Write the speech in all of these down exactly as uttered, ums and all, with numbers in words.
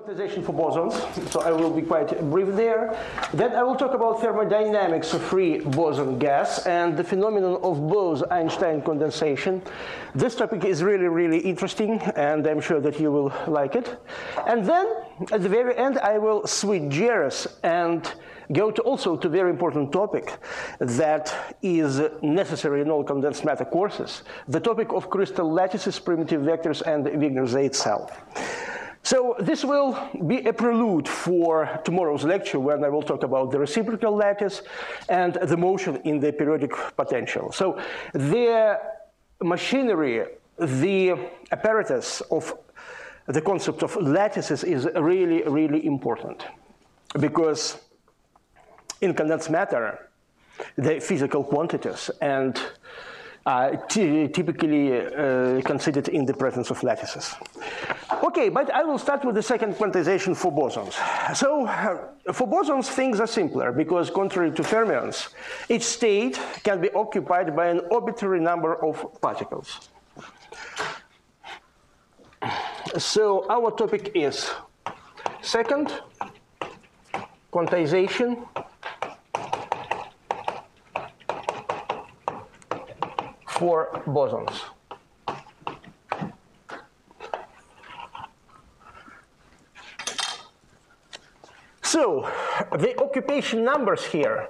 Quantization for bosons, so I will be quite brief there. Then I will talk about thermodynamics of free boson gas and the phenomenon of Bose-Einstein condensation. This topic is really, really interesting, and I'm sure that you will like it. And then, at the very end, I will switch gears and go to also to a very important topic that is necessary in all condensed matter courses, the topic of crystal lattices, primitive vectors, and Wigner's Z itself. So this will be a prelude for tomorrow's lecture when I will talk about the reciprocal lattice and the motion in the periodic potential. So the machinery, the apparatus of the concept of lattices is really, really important, because in condensed matter, the physical quantities and uh, typically uh, considered in the presence of lattices. Okay, but I will start with the second quantization for bosons. So uh, for bosons, things are simpler, because contrary to fermions, each state can be occupied by an arbitrary number of particles. So our topic is second quantization for bosons. So the occupation numbers here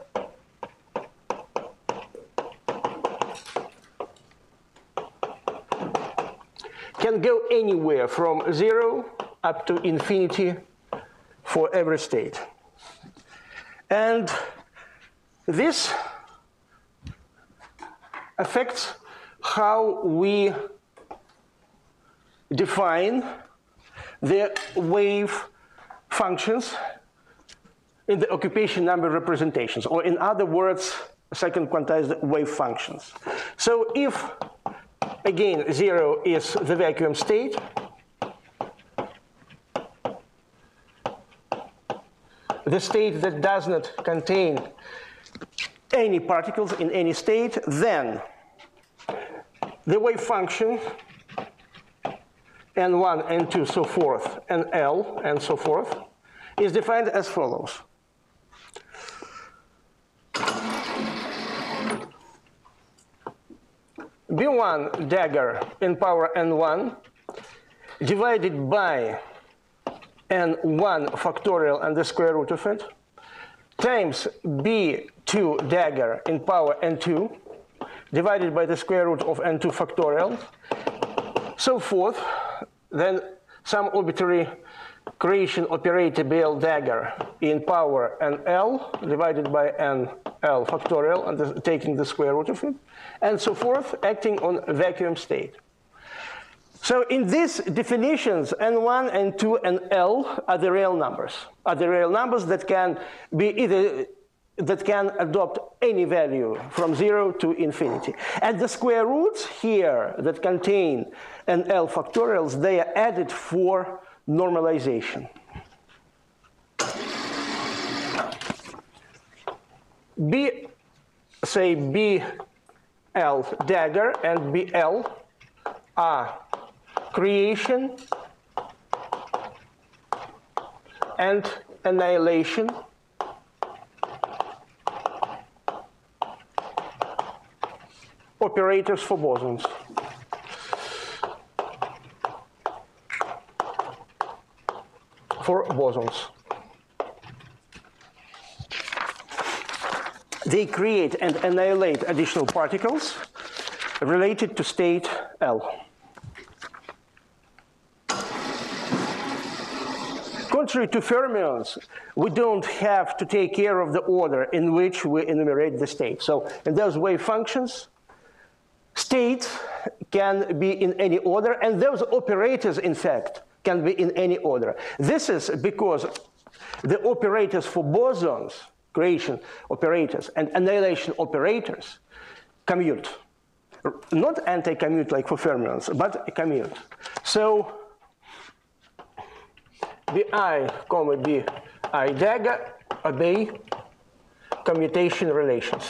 can go anywhere from zero up to infinity for every state. And this affects how we define the wave functions in the occupation number representations, or in other words, second quantized wave functions. So if, again, zero is the vacuum state, the state that does not contain any particles in any state, then the wave function n one, n two, so forth, and L, and so forth, is defined as follows. B one dagger in power n one divided by n one factorial and the square root of it times B two dagger in power n two divided by the square root of n two factorial, so forth. Then some arbitrary creation operator B L dagger in power nl divided by nl factorial and the, taking the square root of it, and so forth, acting on a vacuum state. So in these definitions, n one, n two, and L are the real numbers, are the real numbers that can be either that can adopt any value from zero to infinity. And the square roots here that contain n L factorials, they are added for normalization. B, say B L dagger and B L are creation and annihilation operators for bosons. For bosons. They create and annihilate additional particles related to state L. Contrary to fermions, we don't have to take care of the order in which we enumerate the state. So in those wave functions, states can be in any order, and those operators, in fact, can be in any order. This is because the operators for bosons, creation operators and annihilation operators, commute. Not anti-commute like for fermions, but commute. So Bi, comma Bi dagger obey commutation relations.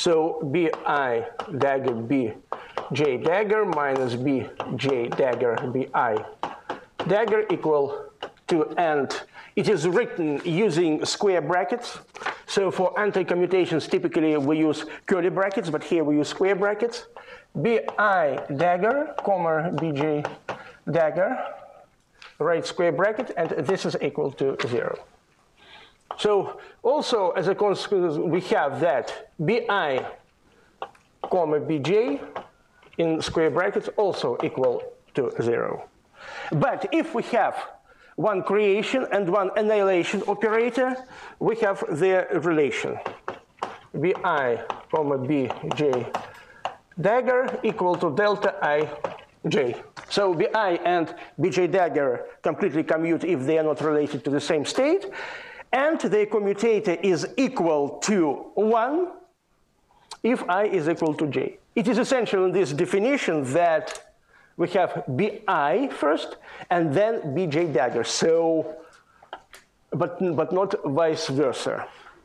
So bi dagger bj dagger minus bj dagger bi dagger equal to, and it is written using square brackets. So for anti-commutations, typically we use curly brackets, but here we use square brackets. Bi dagger, comma, bj dagger, right square bracket, and this is equal to zero. So also as a consequence, we have that bi, comma, bj in square brackets also equal to zero. But if we have one creation and one annihilation operator, we have the relation bi, comma, bj dagger equal to delta ij. So bi and bj dagger completely commute if they are not related to the same state, and the commutator is equal to one if I is equal to j. It is essential in this definition that we have bi first and then bj dagger. So, but, but not vice versa.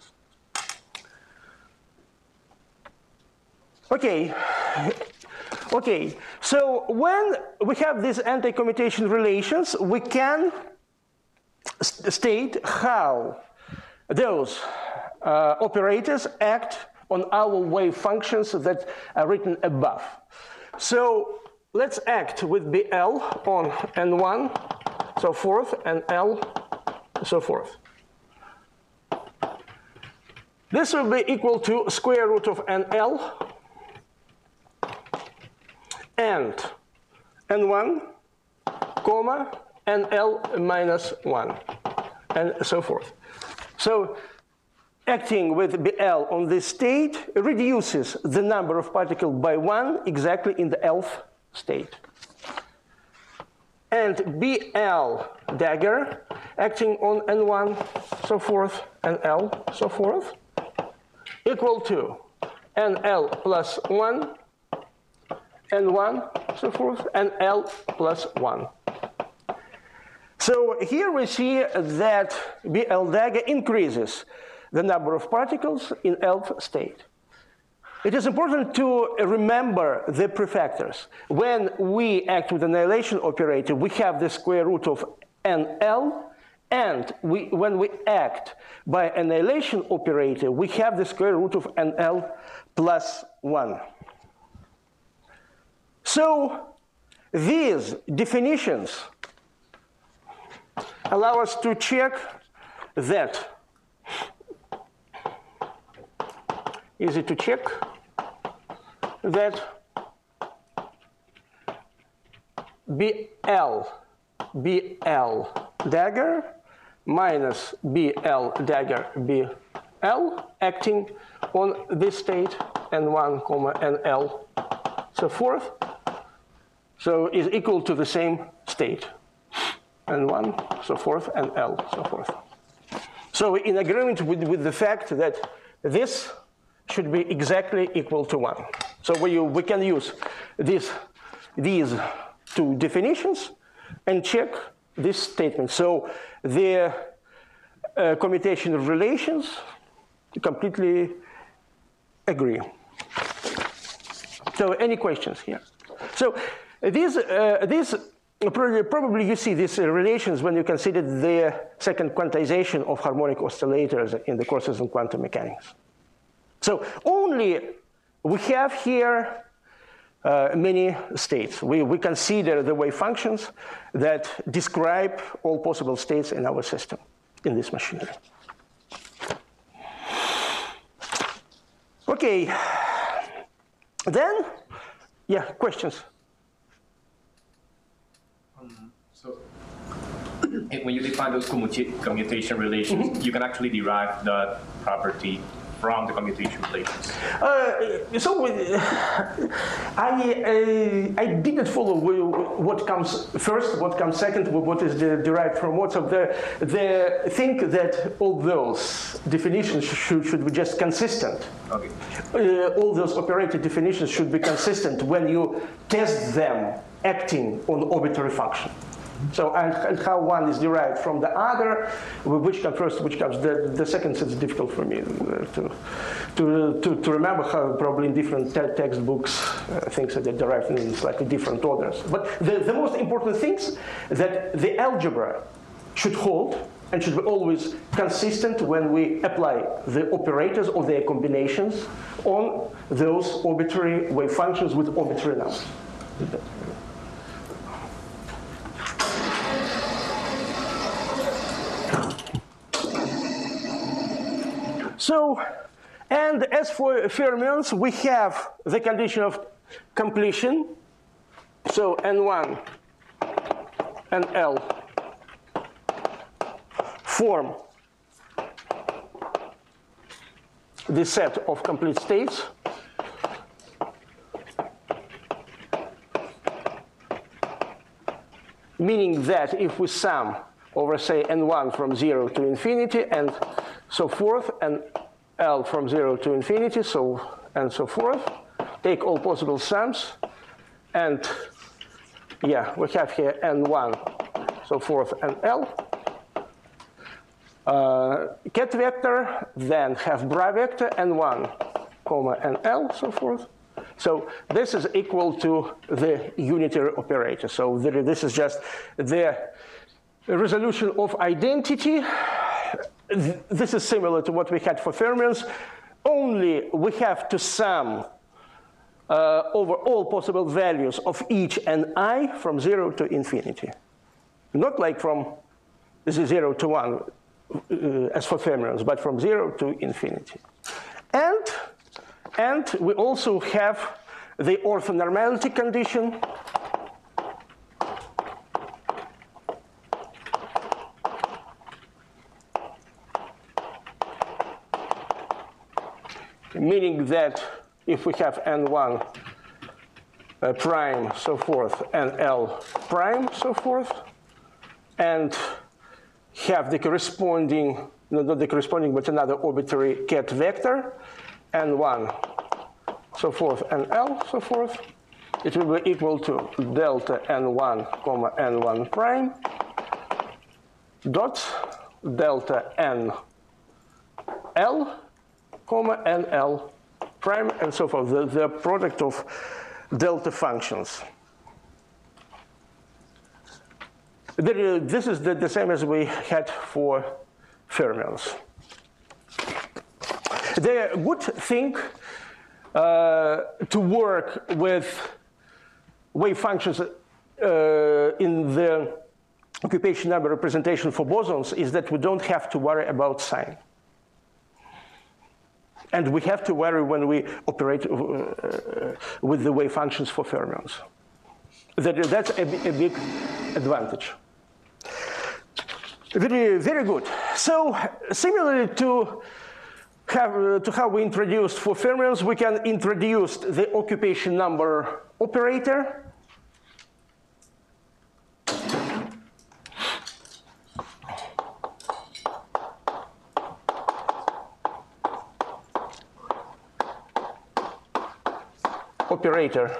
Okay. Okay. So when we have these anti-commutation relations, we can st state how those uh, operators act on our wave functions that are written above. So let's act with B L on N one, so forth, and L, so forth. This will be equal to square root of N L and N one, comma, N L minus one, and so forth. So acting with B L on this state reduces the number of particles by one exactly in the Lth state. And B L dagger acting on N one, so forth, and L, so forth, equal to N L plus one, N one, so forth, and L plus one. So here we see that B L dagger increases the number of particles in Lth state. It is important to remember the prefactors. When we act with annihilation operator, we have the square root of N L, and we, when we act by annihilation operator, we have the square root of N L plus one. So these definitions allow us to check that. Easy to check that B L, B L dagger minus B L dagger B L acting on this state N one, comma, N L, so forth, so is equal to the same state N one, so forth, and L, so forth. So in agreement with, with the fact that this should be exactly equal to one. So we, we can use this, these two definitions and check this statement. So the uh, commutation of relations completely agree. So any questions here? So these, uh, these probably, probably you see these uh, relations when you consider the second quantization of harmonic oscillators in the courses in quantum mechanics. So only we have here uh, many states. We, we consider the wave functions that describe all possible states in our system, in this machinery. Okay. Then, yeah, questions? Um, so when you define those commuta commutation relations, mm-hmm. you can actually derive the property from the commutation relations. Uh, so uh, I, uh, I didn't follow what comes first, what comes second, what is derived from what. So the, the think that all those definitions should, should be just consistent. Okay. Uh, all those operator definitions should be consistent when you test them acting on arbitrary function. So, and, and how one is derived from the other, which comes first, which comes the, the second, it's difficult for me to, to, to, to remember how probably in different te textbooks uh, things are derived in slightly different orders. But the, the most important things that the algebra should hold and should be always consistent when we apply the operators or their combinations on those arbitrary wave functions with arbitrary numbers. So, and as for fermions, we have the condition of completion. So N one and L form the set of complete states. Meaning that if we sum over, say, N one from zero to infinity and so forth, and L from zero to infinity, so and so forth, take all possible sums, and yeah, we have here N one, so forth, and L. Uh, ket vector, then have bra vector, N one, comma, and L, so forth. So this is equal to the unitary operator. So the, this is just the resolution of identity. This is similar to what we had for fermions, only we have to sum uh, over all possible values of each and I from zero to infinity. Not like from zero to one, uh, as for fermions, but from zero to infinity. And, and we also have the orthonormality condition. Meaning that if we have N one uh, prime, so forth, and L prime, so forth, and have the corresponding, no, not the corresponding, but another arbitrary ket vector, N one, so forth, and L, so forth, it will be equal to delta N one, comma, N one prime, dot delta N L, comma, N L prime, and so forth, the, the product of delta functions. There, this is the, the same as we had for fermions. The good thing uh, to work with wave functions uh, in the occupation number representation for bosons is that we don't have to worry about sign. And we have to worry when we operate uh, with the wave functions for fermions. That, that's a, a big advantage. Very, very good. So similarly to, have, uh, to how we introduced for fermions, we can introduce the occupation number operator. Operator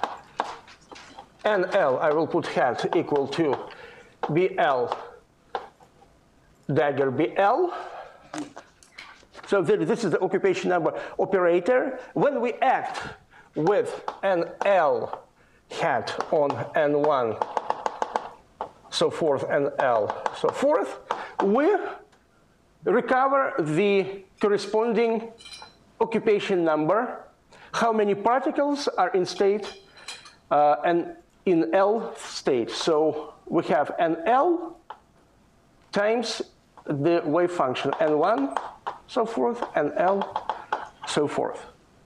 N L, I will put hat equal to B L dagger B L. So this is the occupation number operator. When we act with N L hat on N one, so forth, N L, so forth, we recover the corresponding occupation number, how many particles are in state uh, and in L state. So we have N L times the wave function N one, so forth, N L, so forth.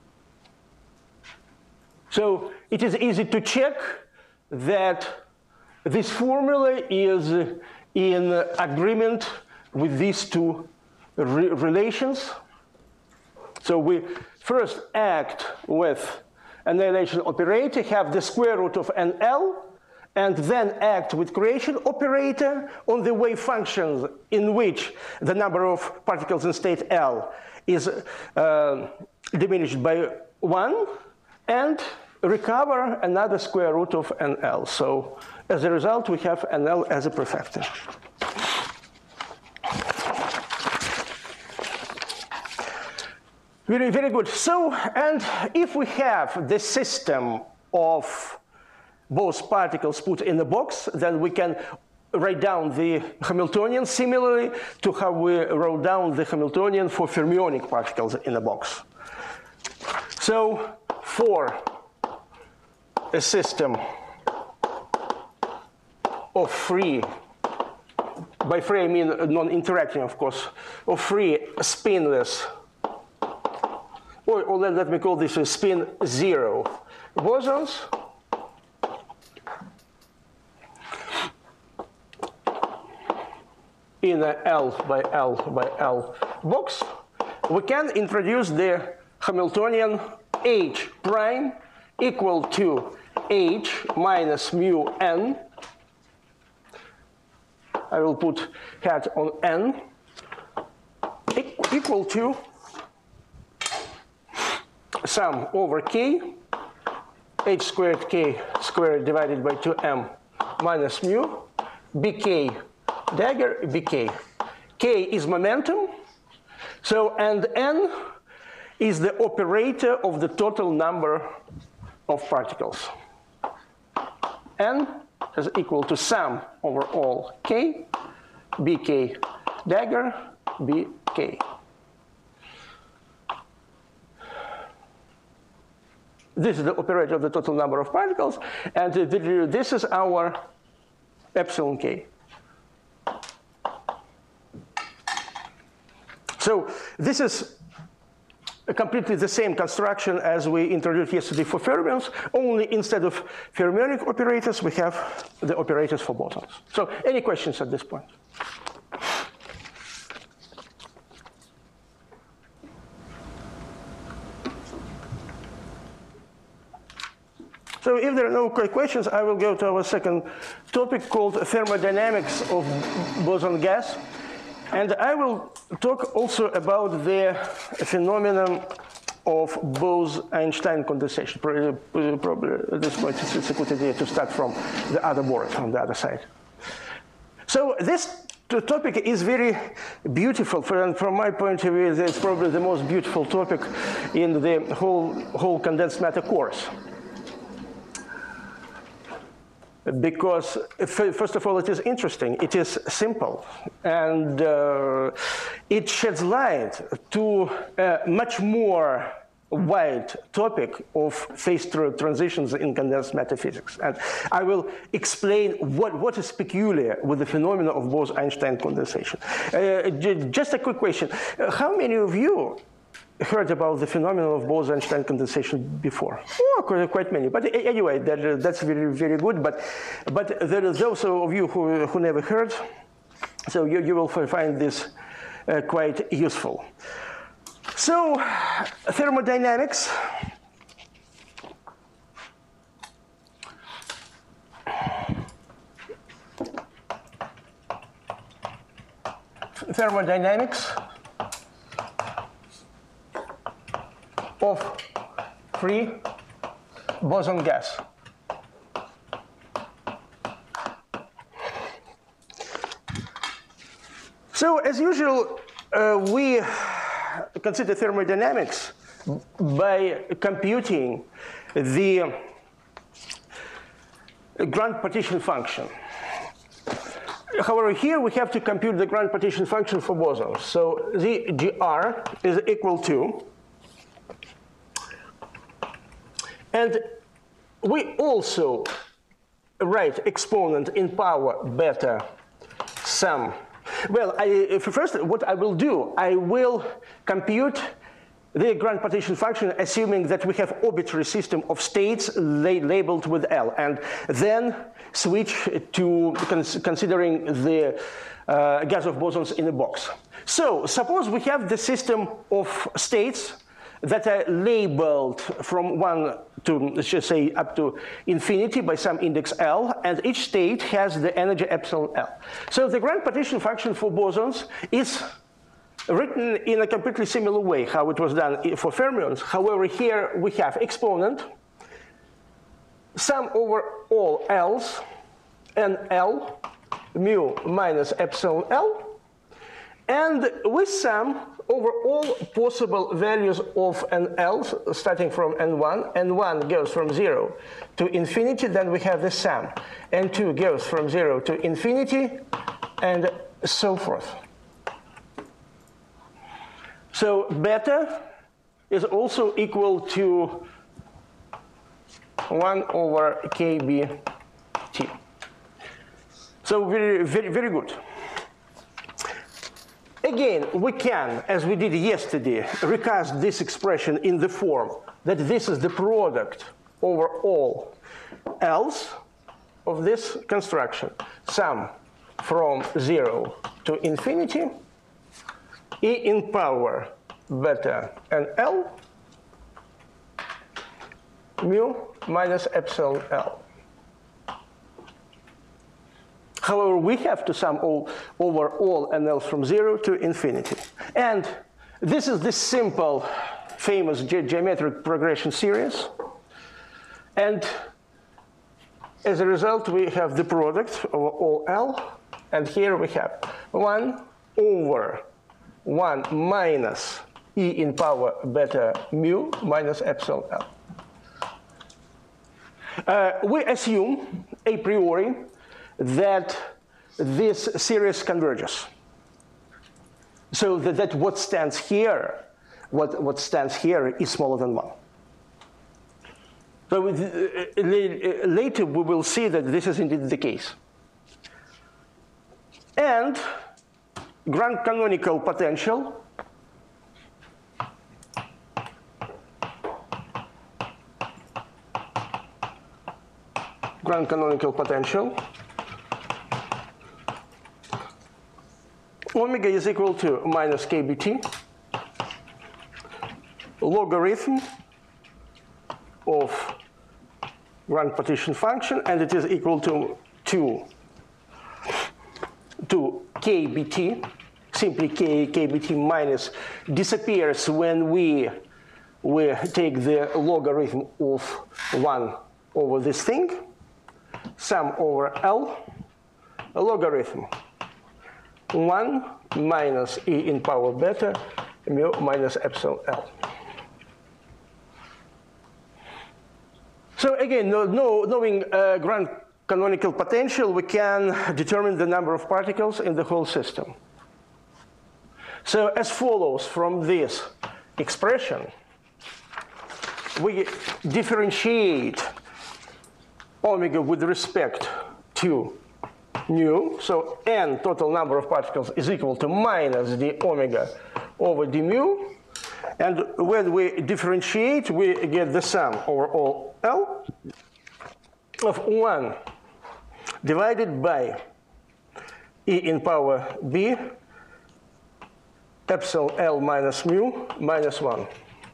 So it is easy to check that this formula is in agreement with these two re relations. So we first act with annihilation operator, have the square root of N L, and then act with creation operator on the wave functions in which the number of particles in state L is uh, diminished by one, and recover another square root of N L. So as a result, we have N L as a prefactor. Very, very good. So, and if we have the system of both particles put in a box, then we can write down the Hamiltonian similarly to how we wrote down the Hamiltonian for fermionic particles in a box. So, for a system of free, by free I mean non-interacting, of course, of free spinless, or, or let, let me call this a spin zero bosons, in a L by L by L box, we can introduce the Hamiltonian H prime equal to H minus mu n. I will put hat on n, equal to sum over k, h squared k squared divided by two m minus mu, bk dagger bk. K is momentum, so and n is the operator of the total number of particles. N is equal to sum over all k, bk dagger bk. This is the operator of the total number of particles, and this is our epsilon k. So this is completely the same construction as we introduced yesterday for fermions, only instead of fermionic operators, we have the operators for bosons. So any questions at this point? So if there are no questions, I will go to our second topic called thermodynamics of boson gas. And I will talk also about the phenomenon of Bose-Einstein condensation. Probably at this point it's a good idea to start from the other board, from the other side. So this topic is very beautiful. From my point of view, it's probably the most beautiful topic in the whole, whole condensed matter course. Because, first of all, it is interesting, it is simple, and uh, it sheds light to a much more wide topic of phase transitions in condensed matter physics. And I will explain what, what is peculiar with the phenomenon of Bose-Einstein condensation. Uh, just a quick question. Uh, how many of you heard about the phenomenon of Bose-Einstein condensation before? Oh, quite many. But anyway, that, that's very, very good. But, but there are those of you who, who never heard, so you, you will find this uh, quite useful. So, thermodynamics. Thermodynamics of free boson gas. So as usual, uh, we consider thermodynamics by computing the grand partition function. However, here we have to compute the grand partition function for bosons. So the G R is equal to, and we also write exponent in power beta sum. Well, I, first, what I will do, I will compute the grand partition function assuming that we have arbitrary system of states la labeled with L, and then switch to cons considering the uh, gas of bosons in a box. So suppose we have the system of states that are labeled from one to, let's just say, up to infinity by some index L, and each state has the energy epsilon L. So the grand partition function for bosons is written in a completely similar way how it was done for fermions. However, here we have exponent sum over all L's, and L, mu minus epsilon L, and we sum over all possible values of n L, starting from n one. n one goes from zero to infinity, then we have the sum. n two goes from zero to infinity, and so forth. So beta is also equal to one over k b t. So very, very, very good. Again, we can, as we did yesterday, recast this expression in the form that this is the product over all L's of this construction. Sum from zero to infinity, e in power beta and L, mu minus epsilon L. However, we have to sum all, over all n L's from zero to infinity. And this is the simple, famous ge geometric progression series. And as a result, we have the product over all L. And here we have one over one minus e in power beta mu minus epsilon L. Uh, we assume a priori that this series converges. So that, that what stands here, what, what stands here is smaller than one. So uh, later we will see that this is indeed the case. And grand canonical potential grand canonical potential omega is equal to minus k b t logarithm of grand partition function, and it is equal to two to k b t. Simply k, k b t minus disappears when we, we take the logarithm of one over this thing. Sum over L, a logarithm one minus e in power beta mu minus epsilon L. So again, no, no, knowing uh, grand canonical potential, we can determine the number of particles in the whole system. So as follows from this expression, we differentiate omega with respect to nu. So n, total number of particles, is equal to minus the omega over d mu. And when we differentiate, we get the sum over all L of one divided by e in power b epsilon L minus mu minus one.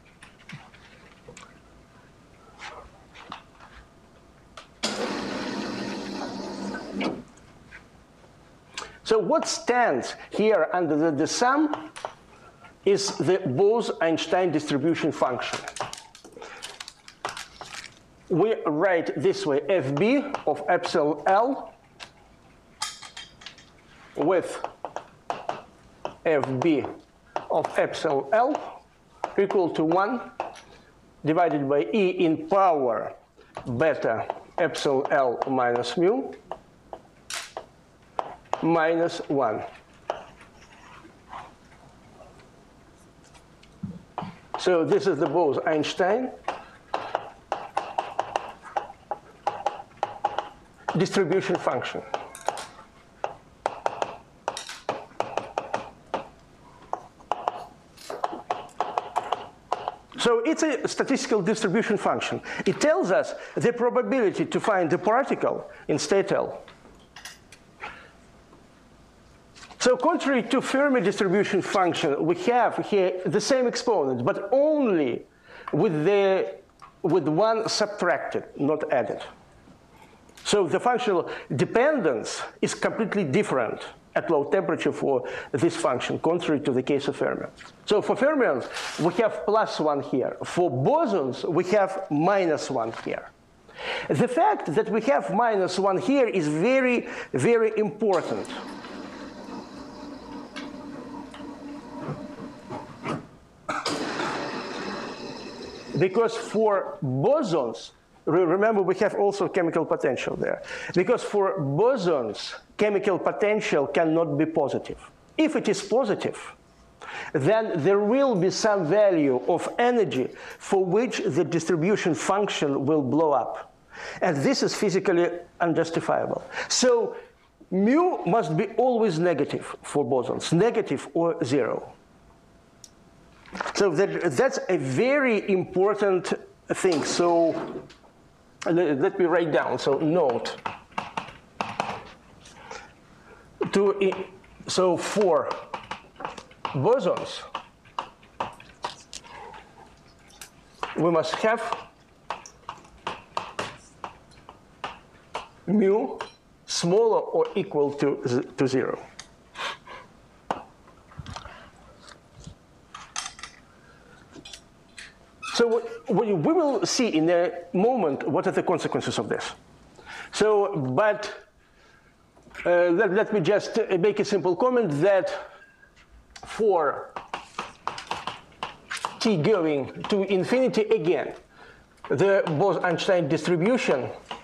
So what stands here under the, the sum is the Bose-Einstein distribution function. We write this way: F B of epsilon L with F B of epsilon L equal to one divided by E in power beta epsilon L minus mu minus one. So this is the Bose-Einstein distribution function. So it's a statistical distribution function. It tells us the probability to find the particle in state L. So contrary to Fermi distribution function, we have here the same exponent, but only with, the, with one subtracted, not added. So the functional dependence is completely different at low temperature for this function, contrary to the case of fermions. So for fermions, we have plus one here. For bosons, we have minus one here. The fact that we have minus one here is very, very important. Because for bosons, remember we have also chemical potential there. Because for bosons, chemical potential cannot be positive. If it is positive, then there will be some value of energy for which the distribution function will blow up. And this is physically unjustifiable. So mu must be always negative for bosons, negative or zero. So that, that's a very important thing. So let me write down. So note. To, so for bosons, we must have mu smaller or equal to, to zero. So we will see in a moment what are the consequences of this. So, but uh, let, let me just make a simple comment that for t going to infinity again, the Bose-Einstein distribution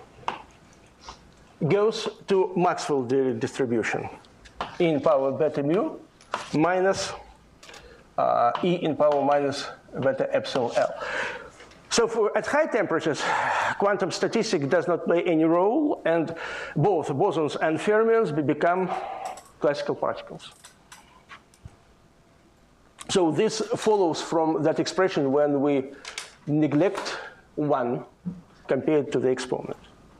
goes to Maxwell distribution in power beta mu minus uh, e in power minus beta epsilon L. So for, at high temperatures, quantum statistics does not play any role, and both bosons and fermions become classical particles. So this follows from that expression when we neglect one compared to the exponent.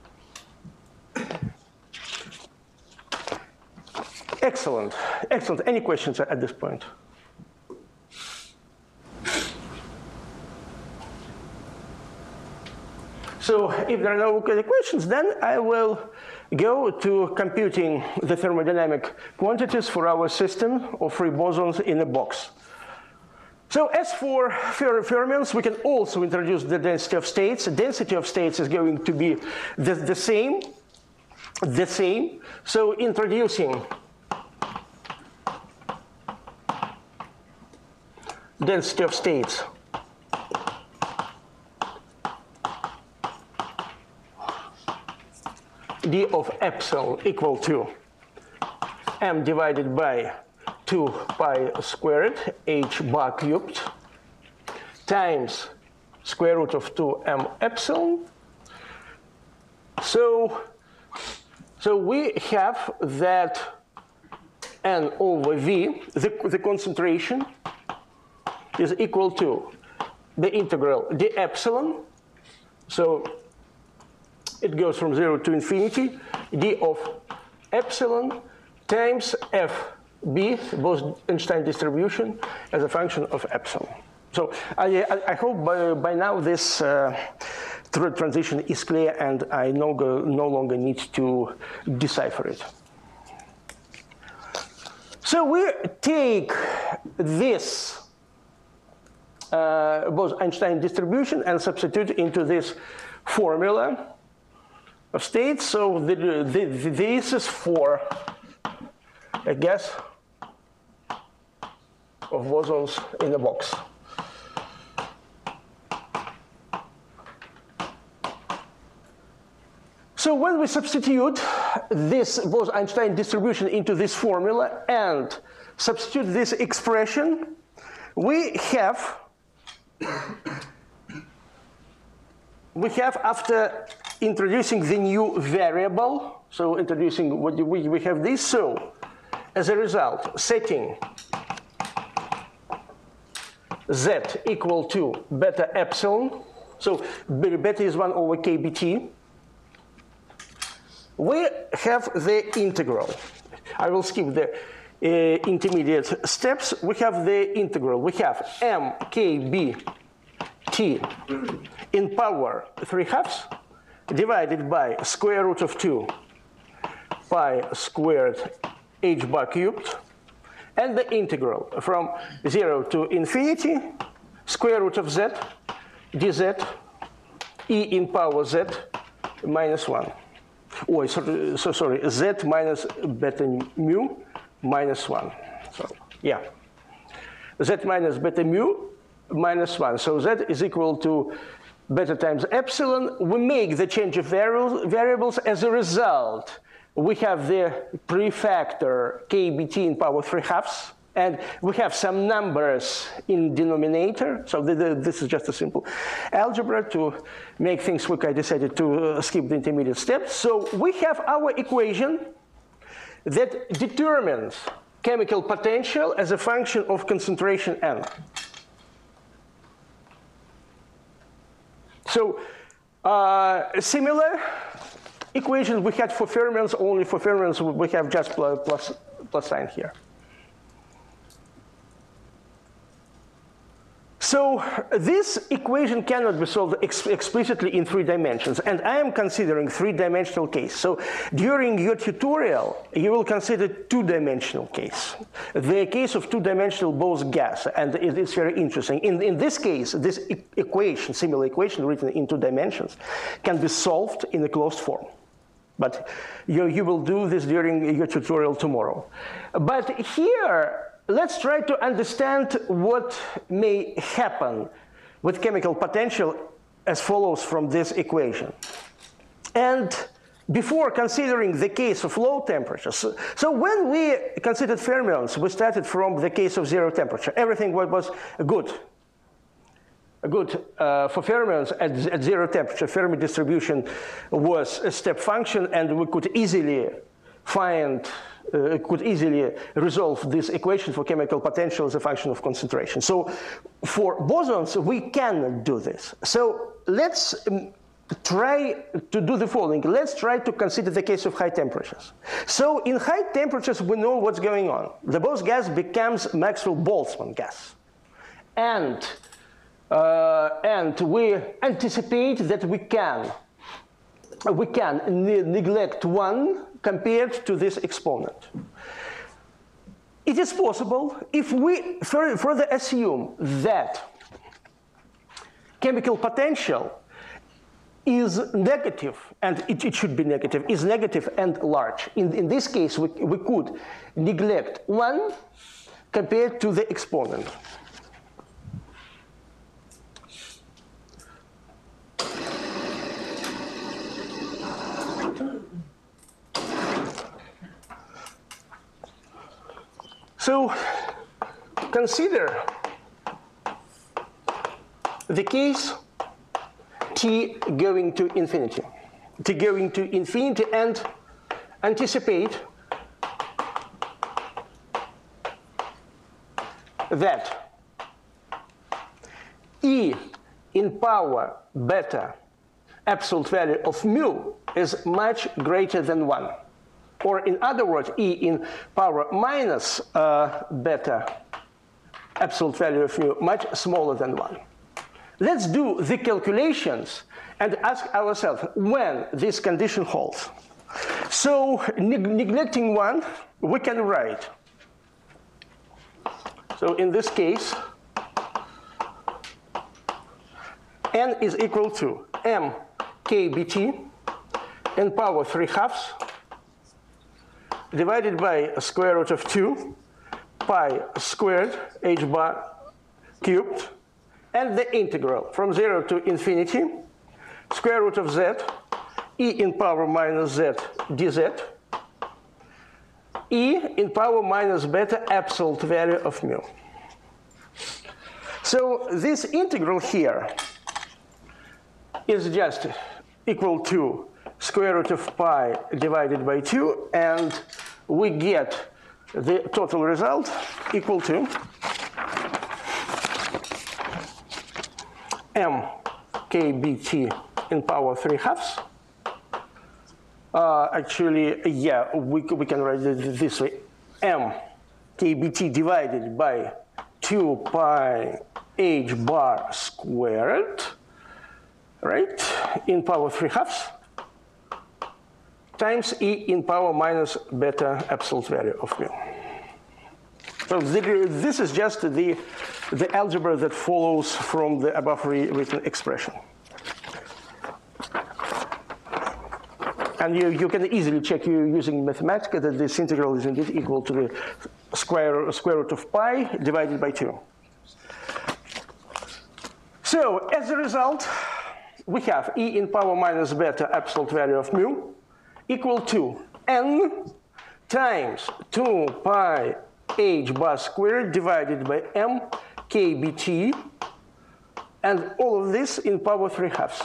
Excellent, excellent. Any questions at this point? So if there are no questions, then I will go to computing the thermodynamic quantities for our system of free bosons in a box. So as for fer fermions, we can also introduce the density of states. The density of states is going to be the, the same, the same. So introducing density of states d of epsilon equal to m divided by two pi squared h bar cubed times square root of two m epsilon. So, so we have that n over v, the, the concentration, is equal to the integral d epsilon. So it goes from zero to infinity, d of epsilon times fb, Bose-Einstein distribution, as a function of epsilon. So I, I, I hope by, by now this uh, transition is clear and I no, go, no longer need to decipher it. So we take this uh, Bose-Einstein distribution and substitute into this formula of states. So the, the, the, this is for a gas of bosons in a box. So when we substitute this Bose-Einstein distribution into this formula and substitute this expression, we have we have after introducing the new variable, so introducing what we, we have this, so as a result, setting z equal to beta epsilon, so beta is one over k B T, we have the integral. I will skip the uh, intermediate steps. We have the integral. We have m k b t in power three halves divided by square root of two pi squared h bar cubed, and the integral from zero to infinity square root of z dz e in power z minus one. Oh, so, so sorry, z minus beta mu minus one. So, yeah. Z minus beta mu minus one. So z is equal to beta times epsilon. We make the change of variables. As a result, we have the prefactor kbt in power three halves. And we have some numbers in denominator. So the, the, this is just a simple algebra. To make things quick, I decided to uh, skip the intermediate steps. So we have our equation that determines chemical potential as a function of concentration n. So uh, similar equation we had for fermions, only for fermions we have just plus, plus, plus sign here. So this equation cannot be solved ex explicitly in three dimensions, and I am considering three-dimensional case. So during your tutorial, you will consider two-dimensional case, the case of two-dimensional Bose gas, and it is very interesting. In, in this case, this e equation, similar equation written in two dimensions, can be solved in a closed form. But you, you will do this during your tutorial tomorrow. But here, let's try to understand what may happen with chemical potential as follows from this equation. And before considering the case of low temperatures, so when we considered fermions, we started from the case of zero temperature. Everything was good. Good uh, for fermions at, at zero temperature. Fermi distribution was a step function, and we could easily find Uh, could easily resolve this equation for chemical potential as a function of concentration. So for bosons, we can do this. So let's um, try to do the following. Let's try to consider the case of high temperatures. So in high temperatures, we know what's going on. The Bose gas becomes Maxwell-Boltzmann gas. And, uh, and we anticipate that we can, we can ne neglect one compared to this exponent. It is possible if we further assume that chemical potential is negative, and it, it should be negative, is negative and large. In, in this case, we, we could neglect one compared to the exponent. So consider the case t going to infinity, t going to infinity, and anticipate that E in power beta absolute value of mu is much greater than one. Or in other words, E in power minus uh, beta absolute value of mu much smaller than one. Let's do the calculations and ask ourselves when this condition holds. So neg neglecting one, we can write. So in this case, n is equal to m kbt in power three halves divided by square root of two pi squared h bar cubed, and the integral from zero to infinity square root of z e in power minus z dz e in power minus beta absolute value of mu. So this integral here is just equal to square root of pi divided by two, and we get the total result equal to m kbt in power three halves. Uh, actually, yeah, we, we can write it this way. M kbt divided by two pi h bar squared, right, in power three halves, times e in power minus beta absolute value of mu. So this is just the, the algebra that follows from the above written expression. And you, you can easily check you using mathematics that this integral is indeed equal to the square, square root of pi divided by two. So as a result, we have e in power minus beta absolute value of mu equal to n times two pi h bar squared divided by m k b t, and all of this in power three halves.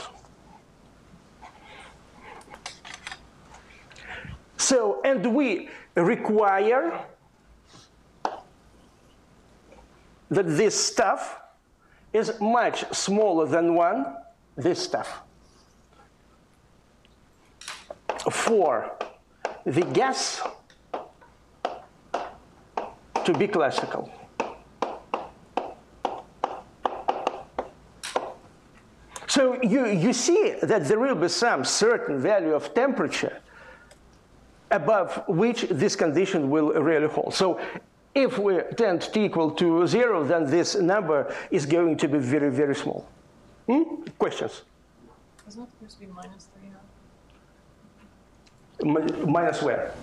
So, and we require that this stuff is much smaller than one, this stuff, for the gas to be classical. So you, you see that there will be some certain value of temperature above which this condition will really hold. So if we tend to equal to zero, then this number is going to be very, very small. Hmm? Questions? Isn't it supposed to be minus three half? M minus where?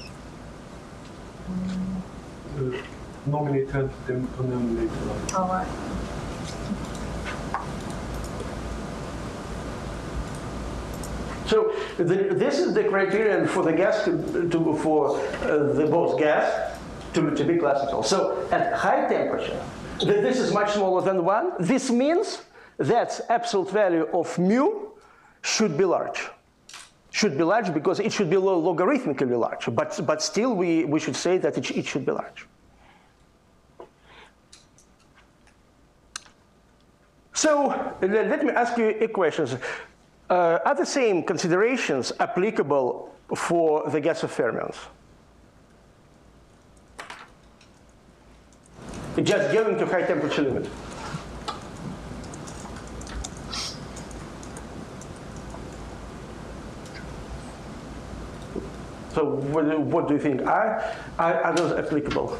Uh, nominator and denominator. Oh, right. So the, this is the criterion for the gas to, to for uh, the both gas to, to be classical. So at high temperature, this is much smaller than one. This means that absolute value of mu should be large. Should be large because it should be logarithmically large. But, but still, we, we should say that it, it should be large. So let me ask you a question. Uh, are the same considerations applicable for the gas of fermions? Just going to high temperature limit. So what, what do you think? Are, are, are those applicable?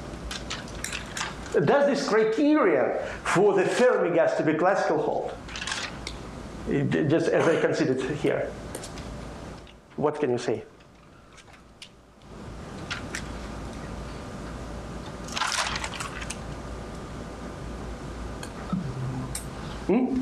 Does this criterion for the Fermi gas to be classical hold? It, just as I considered here. What can you say? Hmm?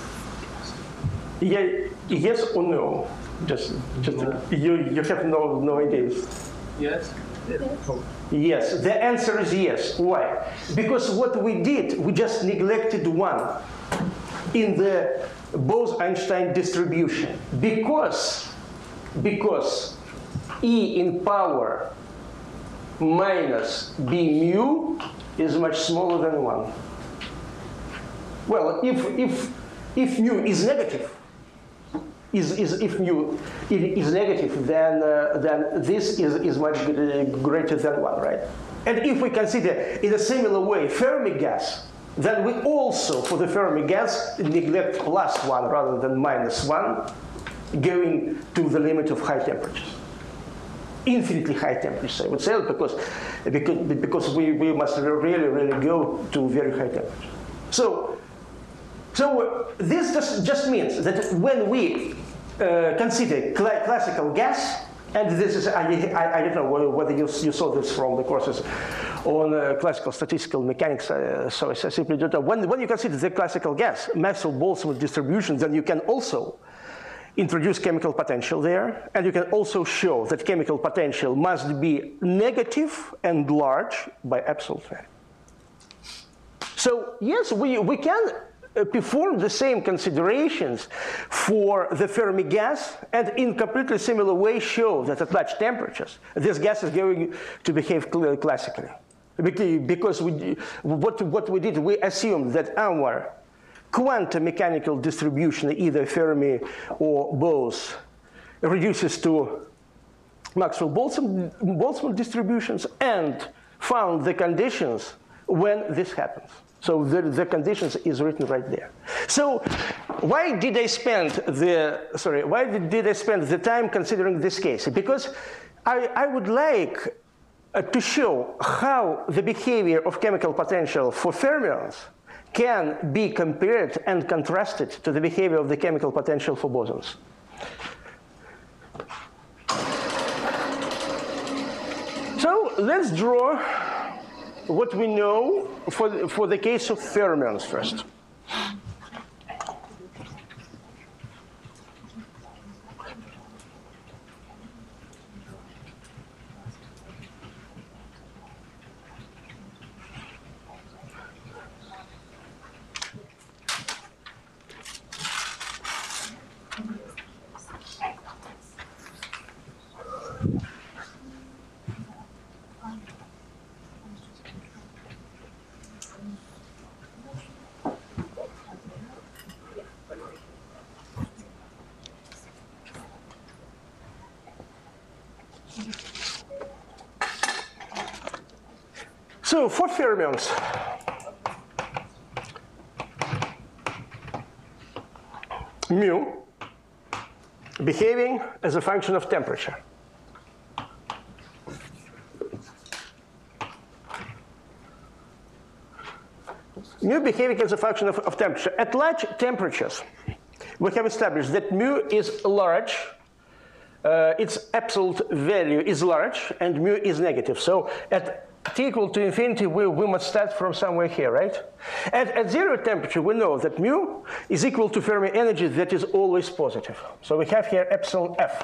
Yeah, yes or no? Just, just you, you have no, no ideas. Yes. Yes, the answer is yes. Why? Because what we did, we just neglected one in the Bose-Einstein distribution. Because, because E in power minus B mu is much smaller than one. Well, if, if, if mu is negative, is, is if mu is negative, then, uh, then this is, is much greater than one, right? And if we consider in a similar way Fermi gas, then we also, for the Fermi gas, neglect plus one rather than minus one, going to the limit of high temperatures. Infinitely high temperatures, I would say, because, because, because we, we must really, really go to very high temperatures. So, so this just, just means that when we uh, consider cl classical gas, and this is, I, I, I don't know whether you, you saw this from the courses on uh, classical statistical mechanics, uh, so I simply don't know. When, when you consider the classical gas, Maxwell-Boltzmann distribution, then you can also introduce chemical potential there, and you can also show that chemical potential must be negative and large by absolute value. So yes, we, we can Uh, perform the same considerations for the Fermi gas, and in completely similar way show that at large temperatures, this gas is going to behave cl classically. Because we, what, what we did, we assumed that our quantum mechanical distribution, either Fermi or Bose, reduces to Maxwell-Boltzmann Boltzmann distributions, and found the conditions when this happens. So the, the conditions is written right there. So why did I spend the, sorry, why did, did I spend the time considering this case? Because I, I would like uh, to show how the behavior of chemical potential for fermions can be compared and contrasted to the behavior of the chemical potential for bosons. let's draw what we know for the, for the case of fermions first. So for fermions, mu behaving as a function of temperature. Mu behaving as a function of, of temperature. At large temperatures, we have established that mu is large, uh, its absolute value is large, and mu is negative. So at t equal to infinity, we, we must start from somewhere here, right? At, at zero temperature, we know that mu is equal to Fermi energy that is always positive. So we have here epsilon f.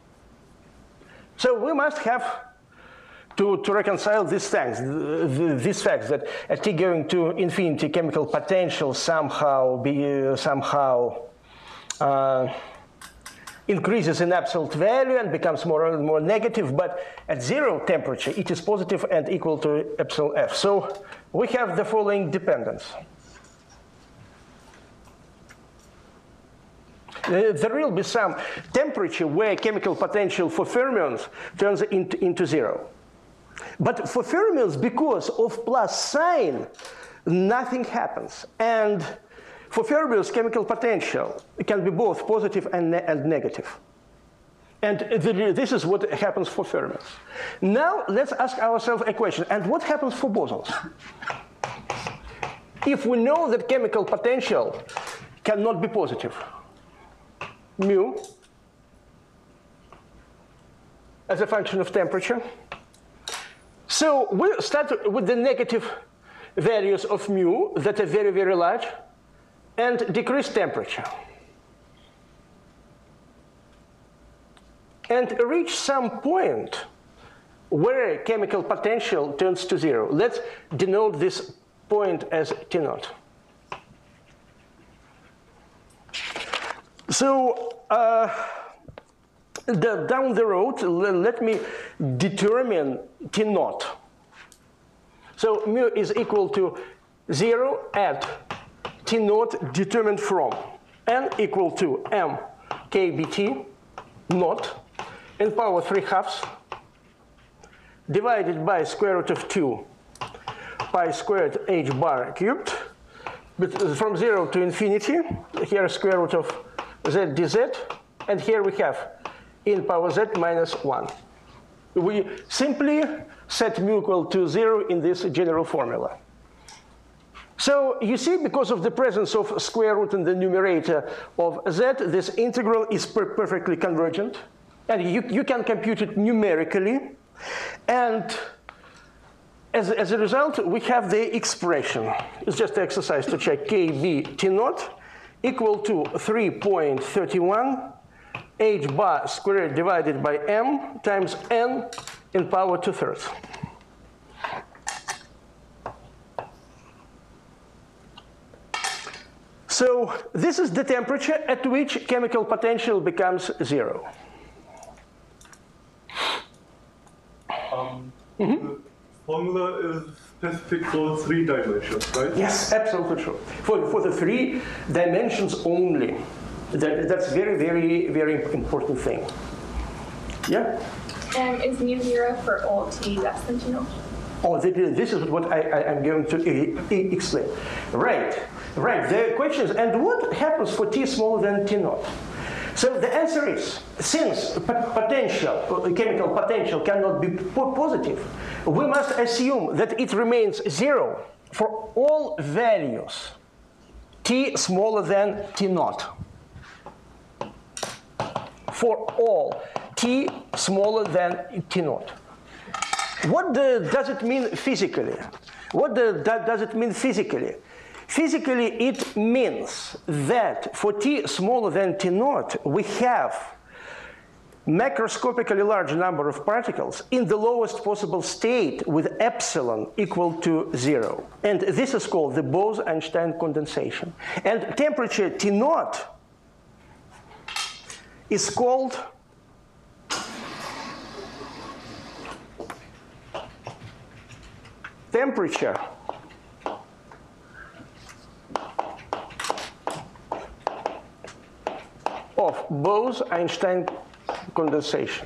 So we must have to, to reconcile these things, these facts that at t going to infinity, chemical potential somehow be uh, somehow uh, increases in absolute value and becomes more and more negative, but at zero temperature, it is positive and equal to epsilon f. So we have the following dependence. Uh, there will be some temperature where chemical potential for fermions turns into, into zero. But for fermions, because of plus sign, nothing happens. And for fermions, chemical potential can be both positive and, ne and negative. And the, this is what happens for fermions. Now let's ask ourselves a question. And what happens for bosons? If we know that chemical potential cannot be positive, mu as a function of temperature. So we start with the negative values of mu that are very, very large, and decrease temperature. And reach some point where chemical potential turns to zero. Let's denote this point as T naught. So uh, the, down the road, let me determine T naught. So mu is equal to zero at T naught determined from n equal to m k B T naught in power three halves divided by square root of two pi squared h bar cubed, but from zero to infinity, here square root of z dz, and here we have in power z minus one. We simply set mu equal to zero in this general formula. So you see, because of the presence of square root in the numerator of z, this integral is per perfectly convergent. And you, you can compute it numerically. And as, as a result, we have the expression. It's just an exercise to check K B T naught equal to three point three one h bar squared divided by m times n in power two thirds. So this is the temperature at which chemical potential becomes zero. Um, mm-hmm. The formula is specific for three dimensions, right? Yes, absolutely true. For, for the three dimensions only. That, that's very, very, very important thing. Yeah? Um, is mu zero for all t less than T naught? Oh, this is what I, I, I'm going to explain. Right, right. The question is, and what happens for t smaller than T naught? So the answer is, since potential, chemical potential cannot be positive, we must assume that it remains zero for all values t smaller than T naught. For all t smaller than T naught. What the, does it mean physically? What the, that does it mean physically? Physically, it means that for t smaller than t naught, we have macroscopically large number of particles in the lowest possible state with epsilon equal to zero. And this is called the Bose-Einstein condensation. And temperature T naught is called temperature of Bose-Einstein condensation.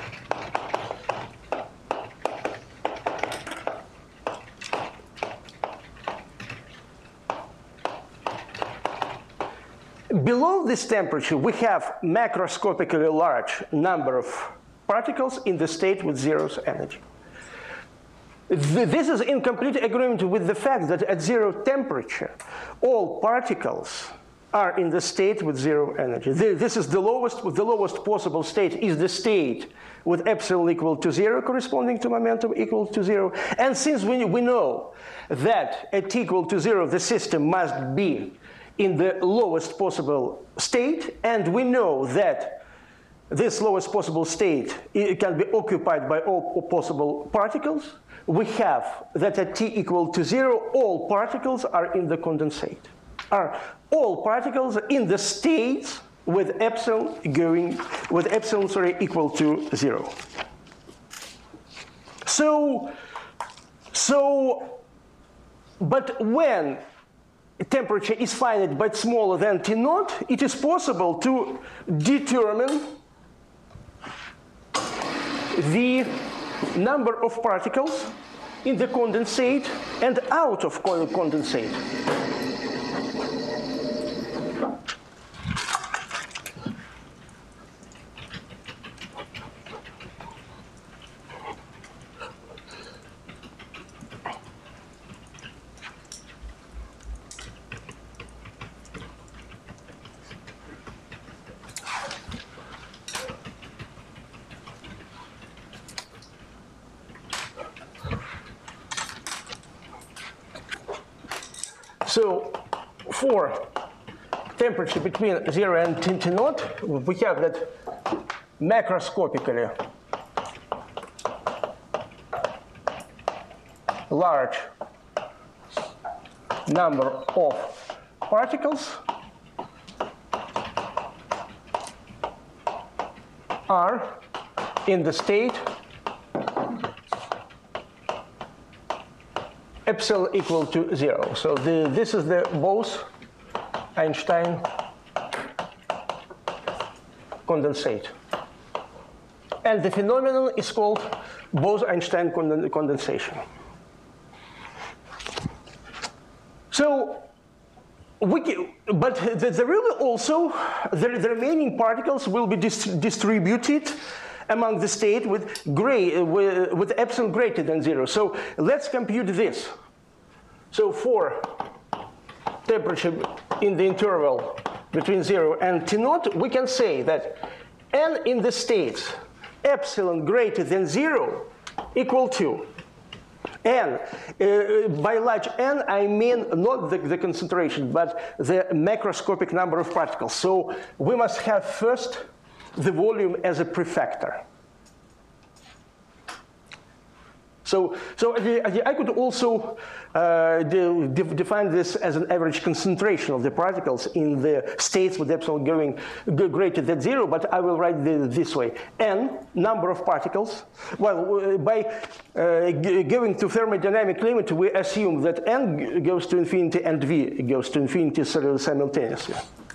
Below this temperature, we have macroscopically large number of particles in the state with zero energy. This is in complete agreement with the fact that at zero temperature, all particles are in the state with zero energy. This is the lowest, the lowest possible state is the state with epsilon equal to zero, corresponding to momentum equal to zero. And since we, we know that at t equal to zero, the system must be in the lowest possible state, and we know that this lowest possible state it can be occupied by all possible particles, we have that at t equal to zero, all particles are in the condensate. Are all particles in the states with epsilon going with epsilon sorry equal to zero. So, so, but when temperature is finite but smaller than T naught, it is possible to determine the number of particles in the condensate and out of condensate. So for temperature between zero and T naught, we have that macroscopically large number of particles are in the state epsilon equal to zero. So the, this is the Bose-Einstein condensate. And the phenomenon is called Bose-Einstein conden condensation. So, we can, but the, the really also, the, the remaining particles will be dis distributed among the state with, gray, uh, with, with epsilon greater than zero. So let's compute this. So for temperature in the interval between zero and T naught, we can say that n in the states epsilon greater than zero equal to n. Uh, by large n, I mean not the, the concentration, but the macroscopic number of particles. So we must have first the volume as a prefactor. So, so I could also uh, de de define this as an average concentration of the particles in the states with epsilon going greater than zero, but I will write the, this way. N, number of particles. Well, by uh, going to thermodynamic limit, we assume that N goes to infinity and V goes to infinity simultaneously.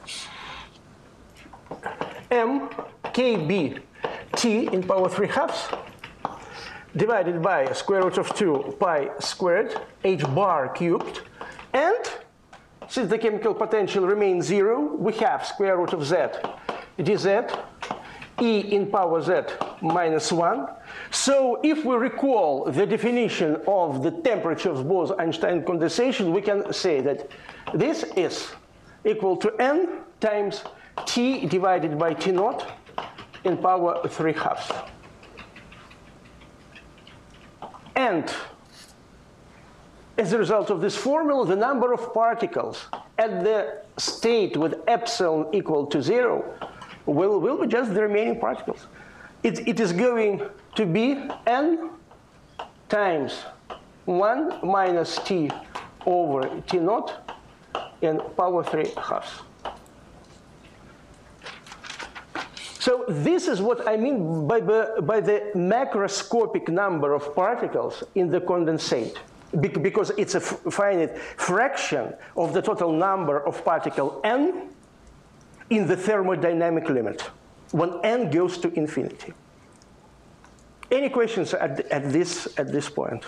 M, K B, T in power three halves, divided by square root of two pi squared, h bar cubed, and since the chemical potential remains zero, we have square root of z dz, e in power z minus one. So if we recall the definition of the temperature of Bose-Einstein condensation, we can say that this is equal to n times T divided by T naught in power three halves. And as a result of this formula, the number of particles at the state with epsilon equal to zero will, will be just the remaining particles. It, it is going to be n times one minus t over t naught in power three halves. So this is what I mean by the, by the macroscopic number of particles in the condensate, because it's a finite fraction of the total number of particle n in the thermodynamic limit, when n goes to infinity. Any questions at, at, this, at this point?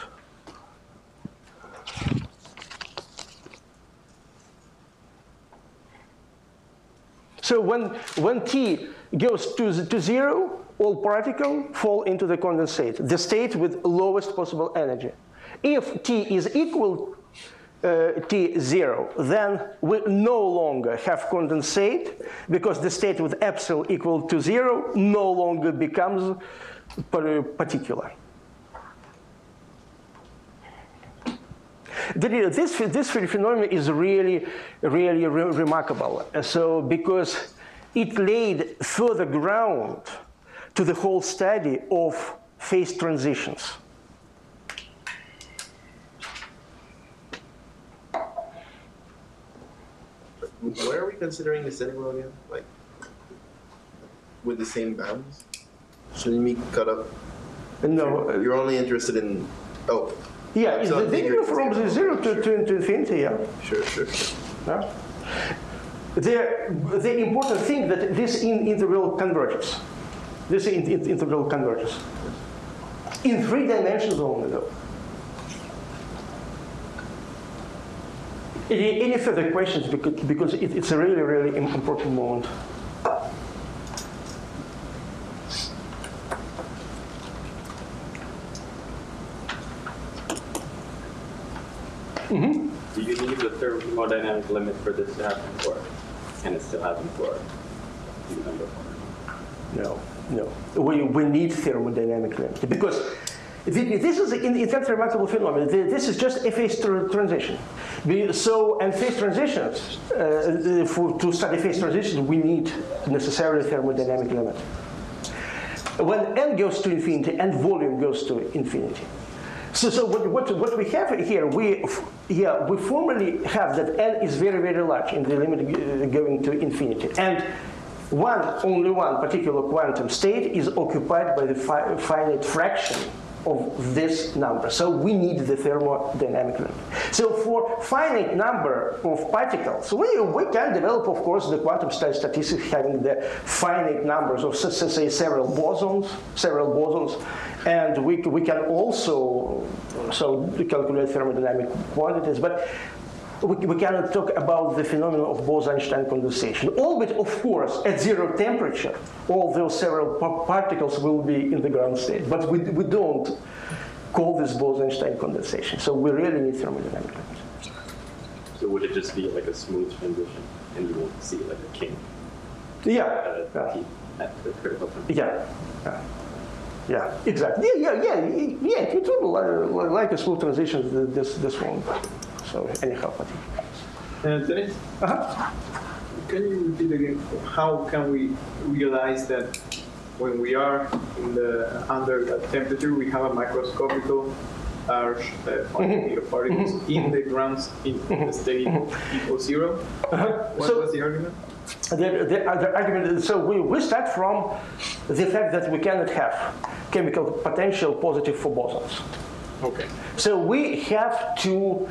So when, when t goes to, to zero, all particles fall into the condensate, the state with lowest possible energy. If t is equal uh, t zero, then we no longer have condensate, because the state with epsilon equal to zero no longer becomes particular. This, this phenomenon is really, really re remarkable. So, because it laid further ground to the whole study of phase transitions. Where are we considering this integral again? Like, with the same bounds? Shouldn't we cut up? No. You're only interested in, oh. Yeah, it's so the integral from the zero to, to, to infinity, yeah. Sure, sure, sure. Yeah. The, the important thing that this in integral converges. This in, in, integral converges. In three dimensions only, though. Any, any further questions? Because, because it, it's a really, really important moment. Mm-hmm. Do you need the thermodynamic limit for this to happen, or can it still happen for the number four? No, no. We, we need thermodynamic limit, because this is, in, in fact, a remarkable phenomenon. This is just a phase transition. So, and phase transitions, uh, for, to study phase transitions, we need necessarily thermodynamic limit. When n goes to infinity and volume goes to infinity. So, so what, what, what we have here, we, yeah, we formally have that n is very, very large in the limit going to infinity. And one, only one particular quantum state is occupied by the fi finite fraction of this number. So we need the thermodynamic limit. So for finite number of particles, we, we can develop, of course, the quantum statistics having the finite numbers of, say, several bosons, several bosons, and we, we can also so calculate thermodynamic quantities, but we, we cannot talk about the phenomenon of Bose-Einstein condensation. Albeit, of course, at zero temperature, all those several particles will be in the ground state. But we, we don't call this Bose-Einstein condensation. So we really need thermodynamic limits. So would it just be like a smooth transition, and you won't see like a kink? Yeah. At, yeah. T, at the critical temperature? Yeah. yeah. Yeah, exactly. Yeah, yeah, yeah, yeah. It will be like a smooth transition. This, this one. So anyhow, I think. Uh, Dennis, uh-huh. Can you repeat again? How can we realize that when we are in the under that temperature, we have a microscopical large uh, quantity of particles mm-hmm. in the ground in the state equals zero? Uh-huh. What so, was the argument? The, the, the argument. So we, we start from the fact that we cannot have chemical potential positive for bosons. Okay. So we have to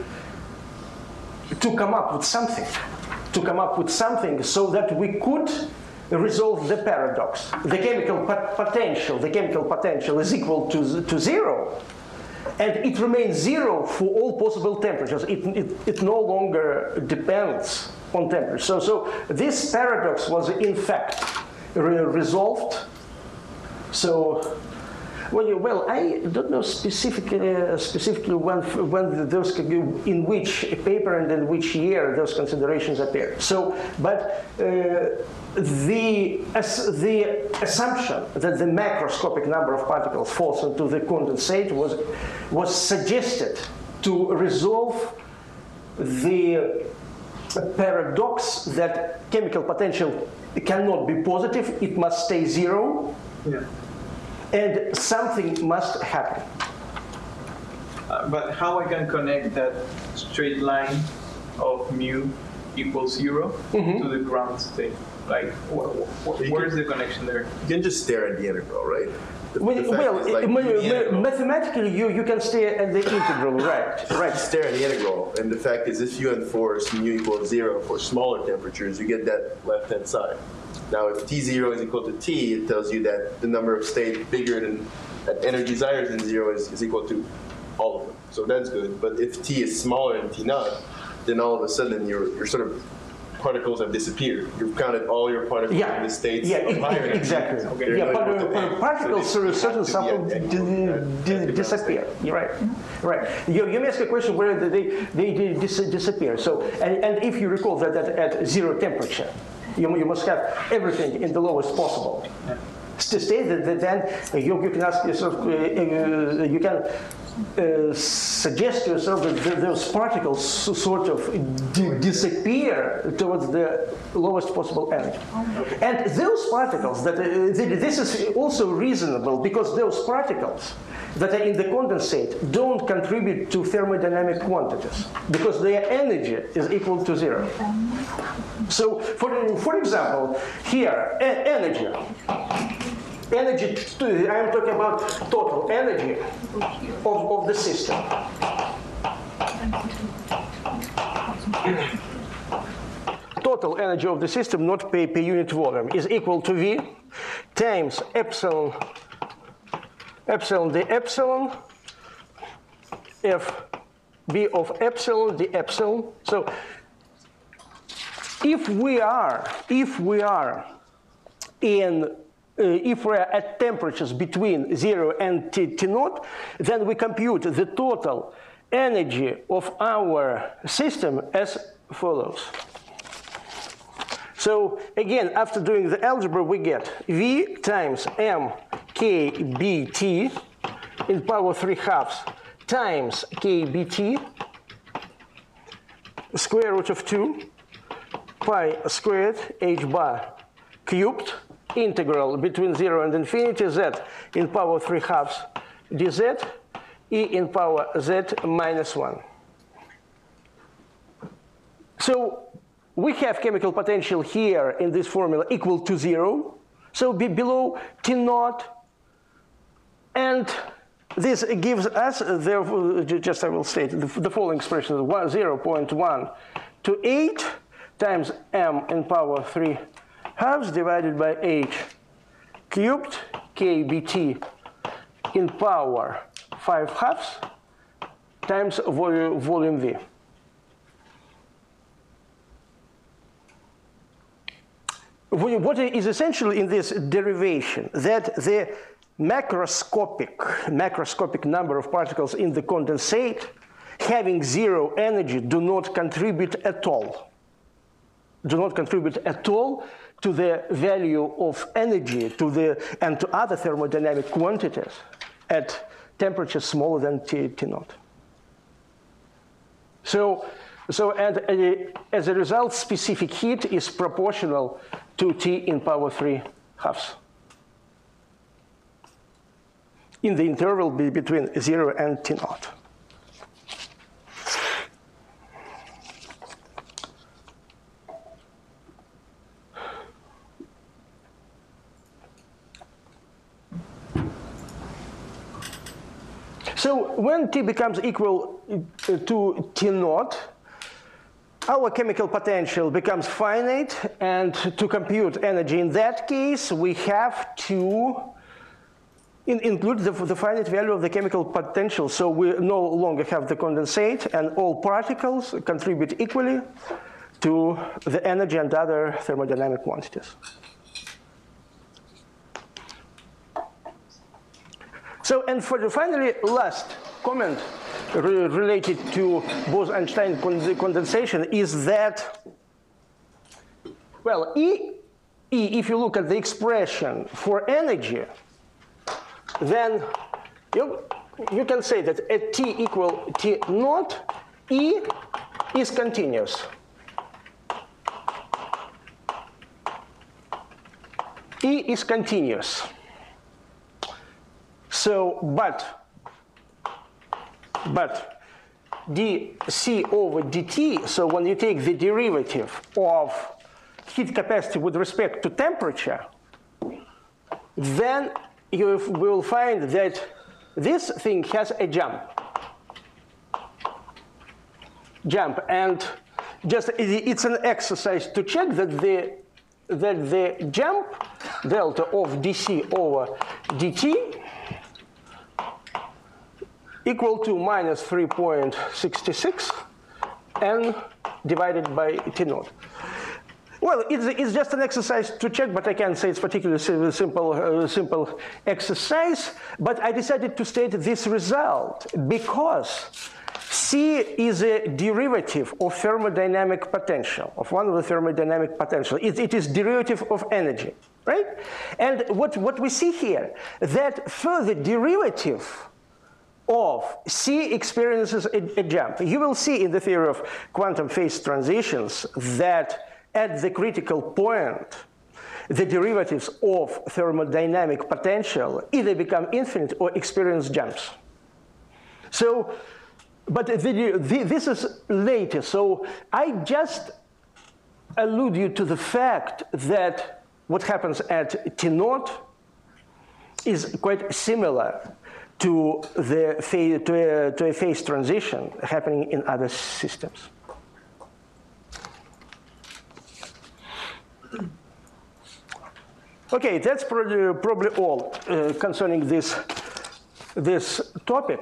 to come up with something, to come up with something so that we could resolve the paradox. The chemical pot potential, the chemical potential is equal to, to zero, and it remains zero for all possible temperatures. It, it, it no longer depends on temperature. So, so this paradox was in fact re resolved. So Well, you- well, I don't know specifically, uh, specifically when, when those, in which paper and in which year those considerations appear. So, but uh, the, as, the assumption that the macroscopic number of particles falls into the condensate was, was suggested to resolve the paradox that chemical potential cannot be positive, it must stay zero. Yeah. And something must happen. Uh, but how I can connect that straight line of mu equals zero Mm-hmm. to the ground state? Like, wh- wh- You where's can- the connection there? You can just stare at the integral, right? The, Well, the fact well is, like, uh, ma- the ma- integral- mathematically, you, you can stay at the integral, right? Right. stare at the integral, and the fact is, if you enforce mu equals zero for smaller temperatures, you get that left-hand side. Now, if T zero is equal to T, it tells you that the number of states bigger than, that energies higher than zero is, is equal to all of them. So that's good. But if T is smaller than T naught, then all of a sudden your, your sort of particles have disappeared. You've counted all your particles Yeah. in the states Yeah, of e- higher e- energy. exactly. They're Yeah, not par- equal to par- A. particles So through a they certain have to be sample at- d- at- d- at d- the disappear. You're right. Right. You, you may ask a question where they, they, they dis disappear. So, and, and if you recall that, that at zero temperature, you, you must have everything in the lowest possible state. That, that then you, you can ask yourself, uh, uh, you can uh, suggest to yourself that th those particles so- sort of di disappear towards the lowest possible energy. And those particles, that uh, th this is also reasonable because those particles that are in the condensate don't contribute to thermodynamic quantities because their energy is equal to zero. So, for, for example, here, e energy. Energy, I am talking about total energy of, of the system. Total energy of the system, not per, per unit volume, is equal to V times epsilon, epsilon the epsilon, F B of epsilon the epsilon. So if we are, if we are in Uh, if we're at temperatures between zero and T, T naught, then we compute the total energy of our system as follows. So again, after doing the algebra, we get V times M K B T in power three halves times K B T square root of two pi squared H bar cubed integral between zero and infinity z in power three halves dz e in power z minus one. So we have chemical potential here in this formula equal to zero. So be below T naught. And this gives us, therefore, just I will state the, the following expression, zero point one two eight times m in power three halves divided by h cubed K B T in power five halves times volume, volume V. What is essential in this derivation that the macroscopic, macroscopic number of particles in the condensate having zero energy do not contribute at all. Do not contribute at all to the value of energy to the, and to other thermodynamic quantities at temperatures smaller than T, T naught. So, so and, uh, as a result, specific heat is proportional to T in power three halves in the interval be between zero and T naught. So when T becomes equal to T naught, our chemical potential becomes finite, and to compute energy in that case, we have to in include the, the finite value of the chemical potential. So we no longer have the condensate, and all particles contribute equally to the energy and other thermodynamic quantities. So, and for the finally, last comment re related to Bose-Einstein con condensation is that, well, E, E, if you look at the expression for energy, then you, you can say that at T equal T naught, E is continuous. E is continuous. So, but, but dC over dt, so when you take the derivative of heat capacity with respect to temperature, then you will find that this thing has a jump. Jump, and just it's an exercise to check that the that the jump delta of dC over dt equal to minus three point six six n divided by T naught. Well, it's, it's just an exercise to check, but I can't say it's particularly simple, uh, simple exercise. But I decided to state this result because C is a derivative of thermodynamic potential, of one of the thermodynamic potential. It, it is derivative of energy, right? And what, what we see here, that further derivative of C experiences a, a jump. You will see in the theory of quantum phase transitions that at the critical point, the derivatives of thermodynamic potential either become infinite or experience jumps. So, but the, the, this is later. So I just allude you to the fact that what happens at T naught is quite similar to the phase, to a, to a phase transition happening in other systems. Okay, that's probably, probably all uh, concerning this, this topic.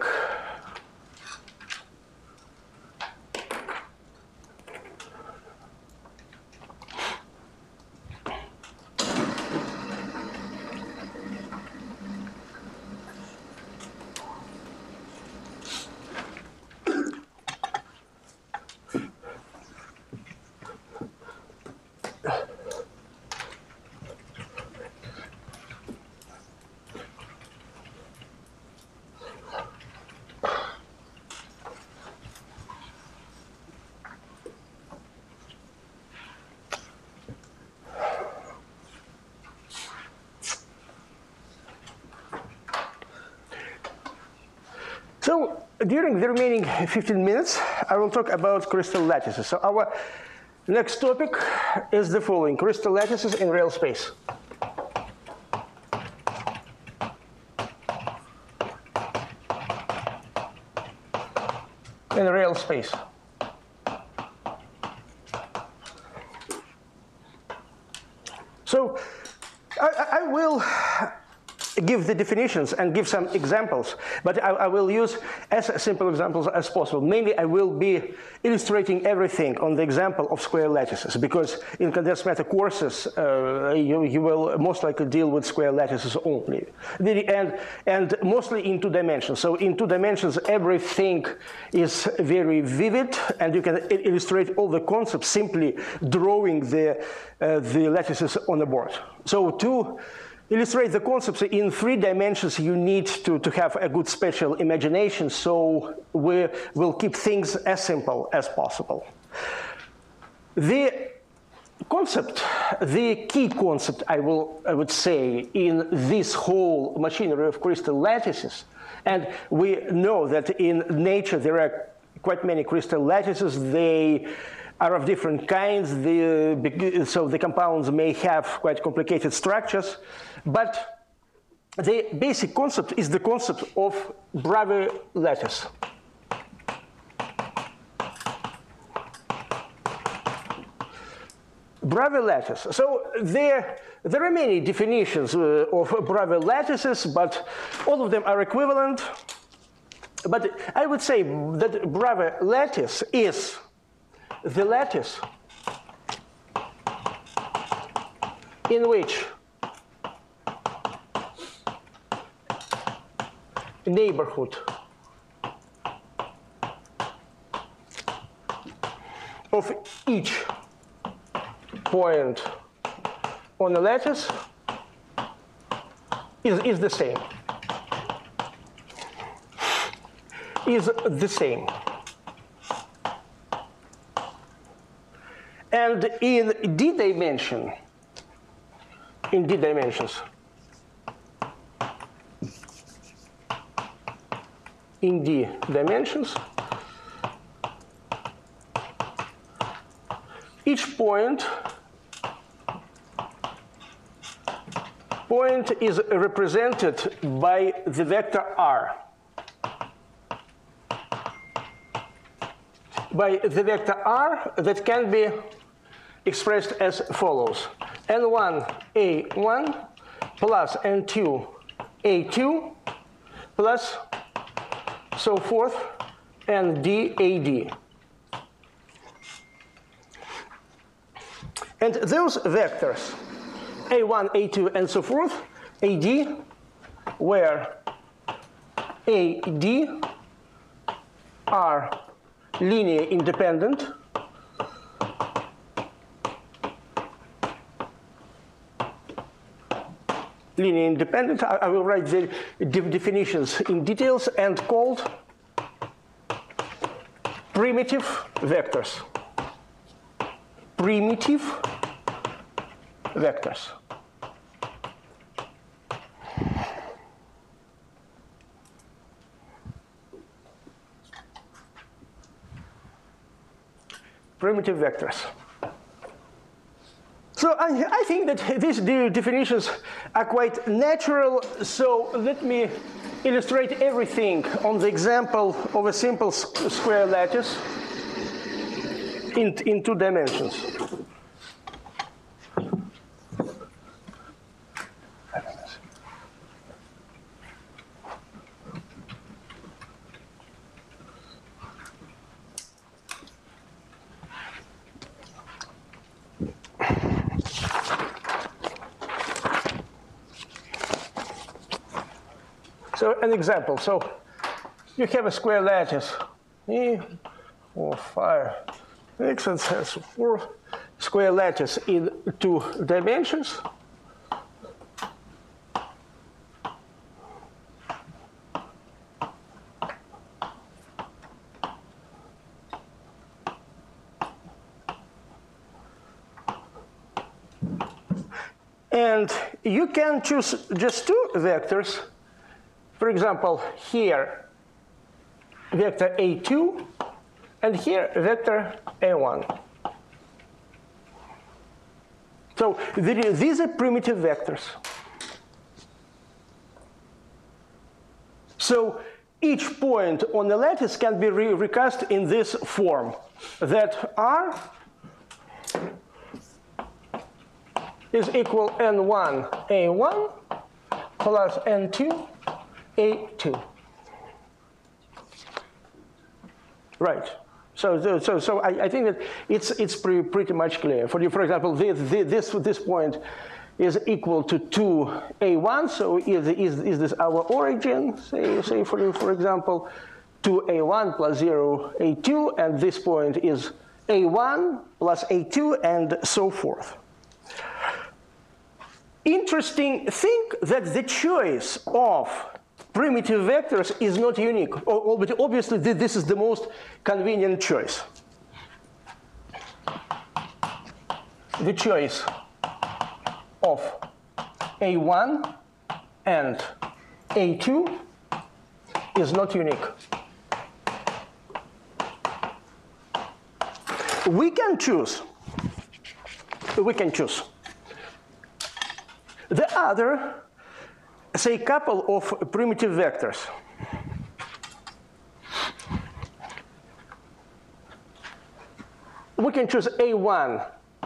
So during the remaining fifteen minutes, I will talk about crystal lattices. So our next topic is the following: crystal lattices in real space. In real space. So I, I will give the definitions and give some examples, but I, I will use as simple examples as possible. Mainly, I will be illustrating everything on the example of square lattices, because in condensed matter courses, uh, you, you will most likely deal with square lattices only, the, and, and mostly in two dimensions. So in two dimensions, everything is very vivid, and you can illustrate all the concepts simply drawing the, uh, the lattices on the board. So to illustrate the concepts in three dimensions, you need to, to have a good spatial imagination, so we will keep things as simple as possible. The concept, the key concept, I, will, I would say, in this whole machinery of crystal lattices, and we know that in nature there are quite many crystal lattices. They are of different kinds, the, so the compounds may have quite complicated structures, but the basic concept is the concept of Bravais lattice. Bravais lattice. So there, there are many definitions uh, of Bravais lattices, but all of them are equivalent. But I would say that Bravais lattice is the lattice in which neighborhood of each point on the lattice is, is the same. Is the same. And in D dimension, in D dimensions, in D dimensions, each point point is represented by the vector R. By the vector R that can be expressed as follows. N one A one plus N two A two plus so forth and D A D. And those vectors, A one, A two, and so forth, A D, where A D are linear independent, linear independent, I, I will write the de definitions in details, and called primitive vectors. Primitive vectors. Primitive vectors. So I, I think that these de definitions are quite natural, so let me illustrate everything on the example of a simple square lattice in, in two dimensions. So an example, so you have a square lattice, e, four, five, six, and so four square lattice in two dimensions. And you can choose just two vectors. For example, here, vector A two, and here, vector A one. So these are primitive vectors. So each point on the lattice can be re recast in this form, that R is equal N one A one plus N two A two. Right. So, so, so I, I think that it's it's pretty, pretty much clear. For you, for example, this this this point is equal to two A one. So is is is this our origin? Say say for for example, two A one plus zero A two, and this point is A one plus A two, and so forth. Interesting thing that the choice of primitive vectors is not unique, but obviously this is the most convenient choice. The choice of A one and A two is not unique. We can choose, we can choose the other, say, couple of primitive vectors. We can choose A one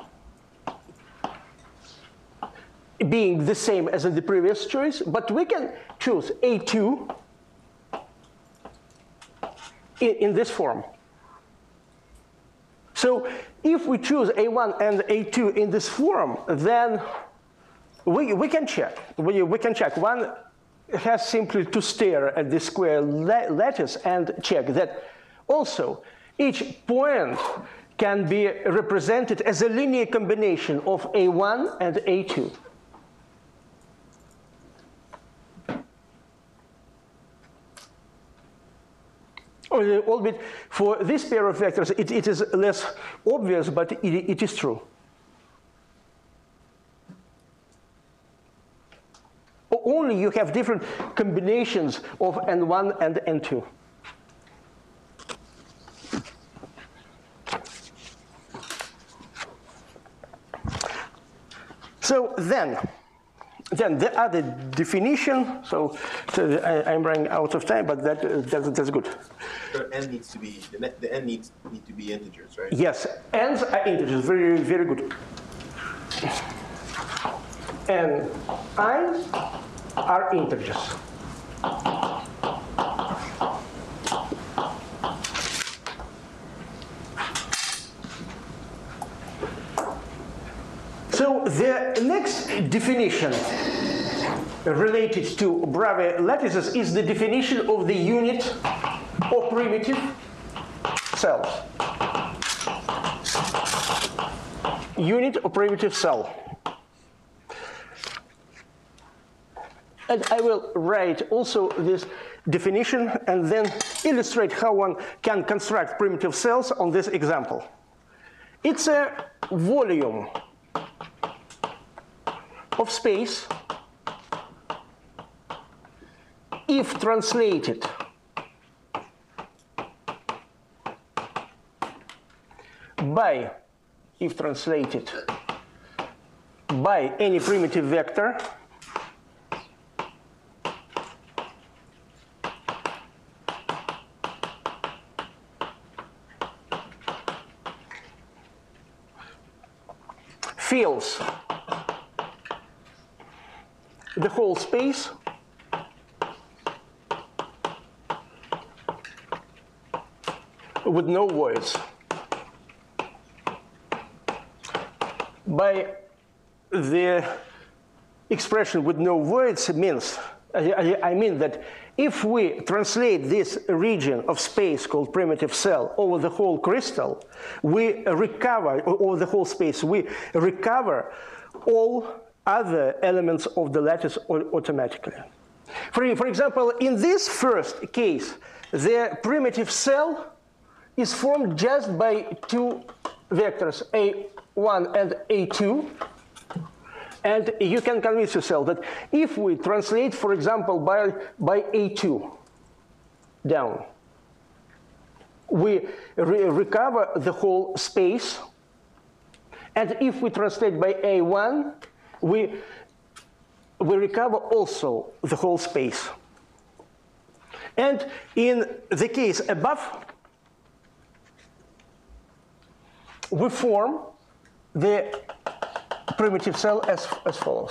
being the same as in the previous choice, but we can choose A two in, in this form. So if we choose A one and A two in this form, then We, we can check. We, we can check. One has simply to stare at the square la lattice and check that also each point can be represented as a linear combination of A one and A two. Albeit for this pair of vectors, it, it is less obvious, but it, it is true. Only you have different combinations of N one and N two. So then, then the other definition, so, so I, I'm running out of time, but that, uh, that, that's good. So n needs to be, the, the n needs need to be integers, right? Yes, n's are integers, very, very good. And i's are integers. So the next definition related to Bravais lattices is the definition of the unit or primitive cells. Unit or primitive cell. And I will write also this definition and then illustrate how one can construct primitive cells on this example. It's a volume of space if translated by, if translated by any primitive vector fills the whole space with no voids. By the expression with no voids means, I, I mean that if we translate this region of space called primitive cell over the whole crystal, we recover, over the whole space, we recover all other elements of the lattice automatically. For, for example, in this first case, the primitive cell is formed just by two vectors, A one and A two. And you can convince yourself that if we translate, for example, by, by A two down, we re recover the whole space. And if we translate by A one, we, we recover also the whole space. And in the case above, we form the primitive cell as, as follows.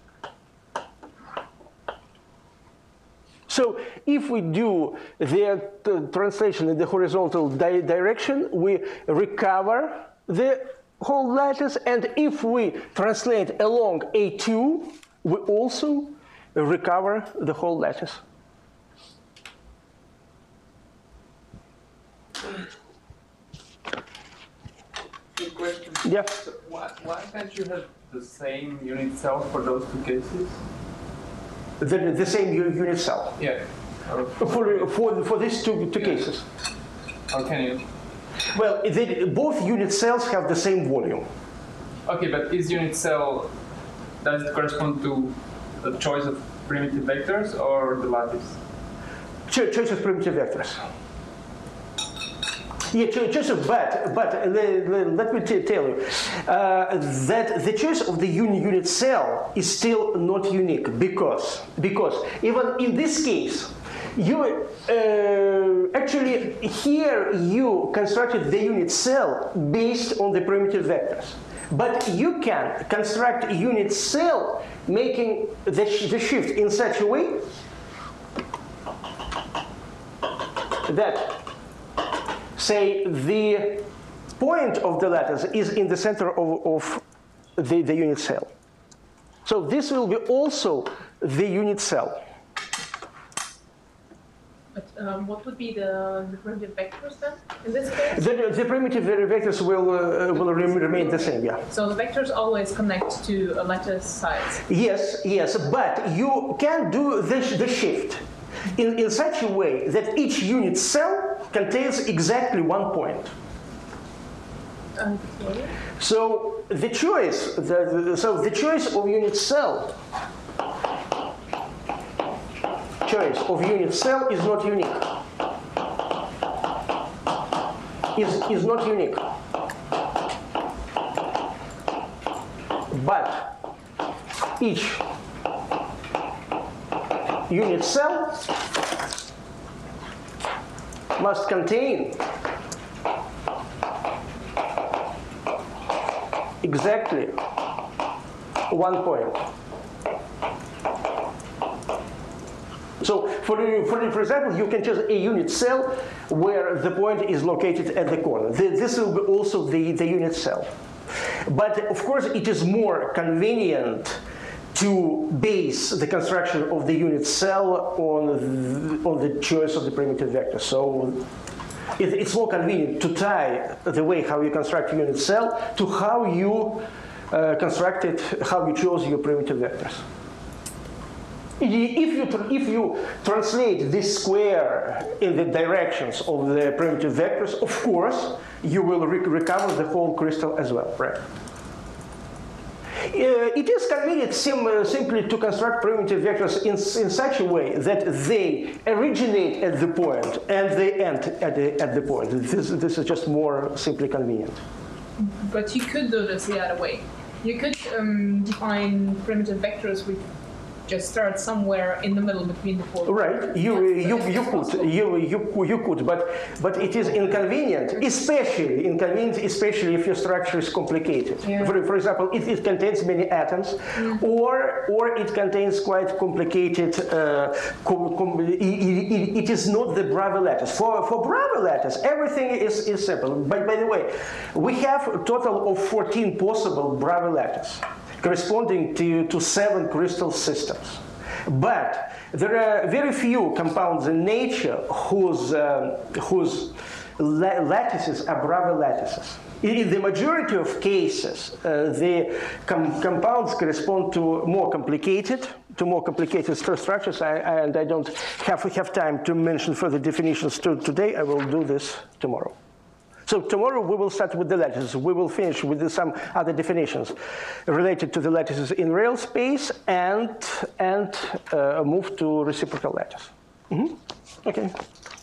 So if we do the translation in the horizontal di direction, we recover the whole lattice, and if we translate along A two, we also recover the whole lattice. Good question. Yeah. So why, why can't you have the same unit cell for those two cases? The, the same unit cell. Yeah. Or, For, for, for these two, two Yeah. cases. How can you? Well, they, both unit cells have the same volume. Okay, but is unit cell, does it correspond to the choice of primitive vectors or the lattice? Cho choice of primitive vectors. Yeah, cho choice of, but, but uh, let, let me tell you uh, that the choice of the un unit cell is still not unique because, because even in this case, you uh, actually here you constructed the unit cell based on the primitive vectors. But you can construct a unit cell making the, sh the shift in such a way that, say, the point of the lattice is in the center of, of the, the unit cell. So this will be also the unit cell. But um, what would be the, the primitive vectors then in this case? The, the primitive vectors will, uh, will rem remain the same, yeah. So the vectors always connect to a lattice size. Yes, yes, but you can do the, the shift in, in such a way that each unit cell contains exactly one point. Okay. So the choice, the, the, so the choice of unit cell, choice of unit cell is not unique. Is is not unique. But each unit cell must contain exactly one point. So, for, for, for example, you can choose a unit cell where the point is located at the corner. This will be also the, the unit cell. But, of course, it is more convenient to base the construction of the unit cell on the, on the choice of the primitive vector. So, it, it's more convenient to tie the way how you construct a unit cell to how you uh, constructed, how you chose your primitive vectors. If you, if you translate this square in the directions of the primitive vectors, of course, you will re recover the whole crystal as well, right? Uh, it is convenient sim uh, simply to construct primitive vectors in, in such a way that they originate at the point and they end at the, at the point. This, this is just more simply convenient. But you could do this the other way. You could um, define primitive vectors with just start somewhere in the middle between the four. Right, you you you could you you you could, but but it is inconvenient, especially inconvenient, especially if your structure is complicated. Yeah. For, for example, it, it contains many atoms, mm. or or it contains quite complicated. Uh, com, com, it, it, it is not the Bravais lattice. For for Bravais lattice, everything is is simple. But by the way, we have a total of fourteen possible Bravais lattice, corresponding to, to seven crystal systems. But there are very few compounds in nature whose, uh, whose la lattices are Bravais lattices. In the majority of cases, uh, the com compounds correspond to more complicated, to more complicated st structures, I, I, and I don't have, have time to mention further definitions to, today. I will do this tomorrow. So tomorrow we will start with the lattices. We will finish with some other definitions related to the lattices in real space and, and uh, move to reciprocal lattice. Mm-hmm. Okay.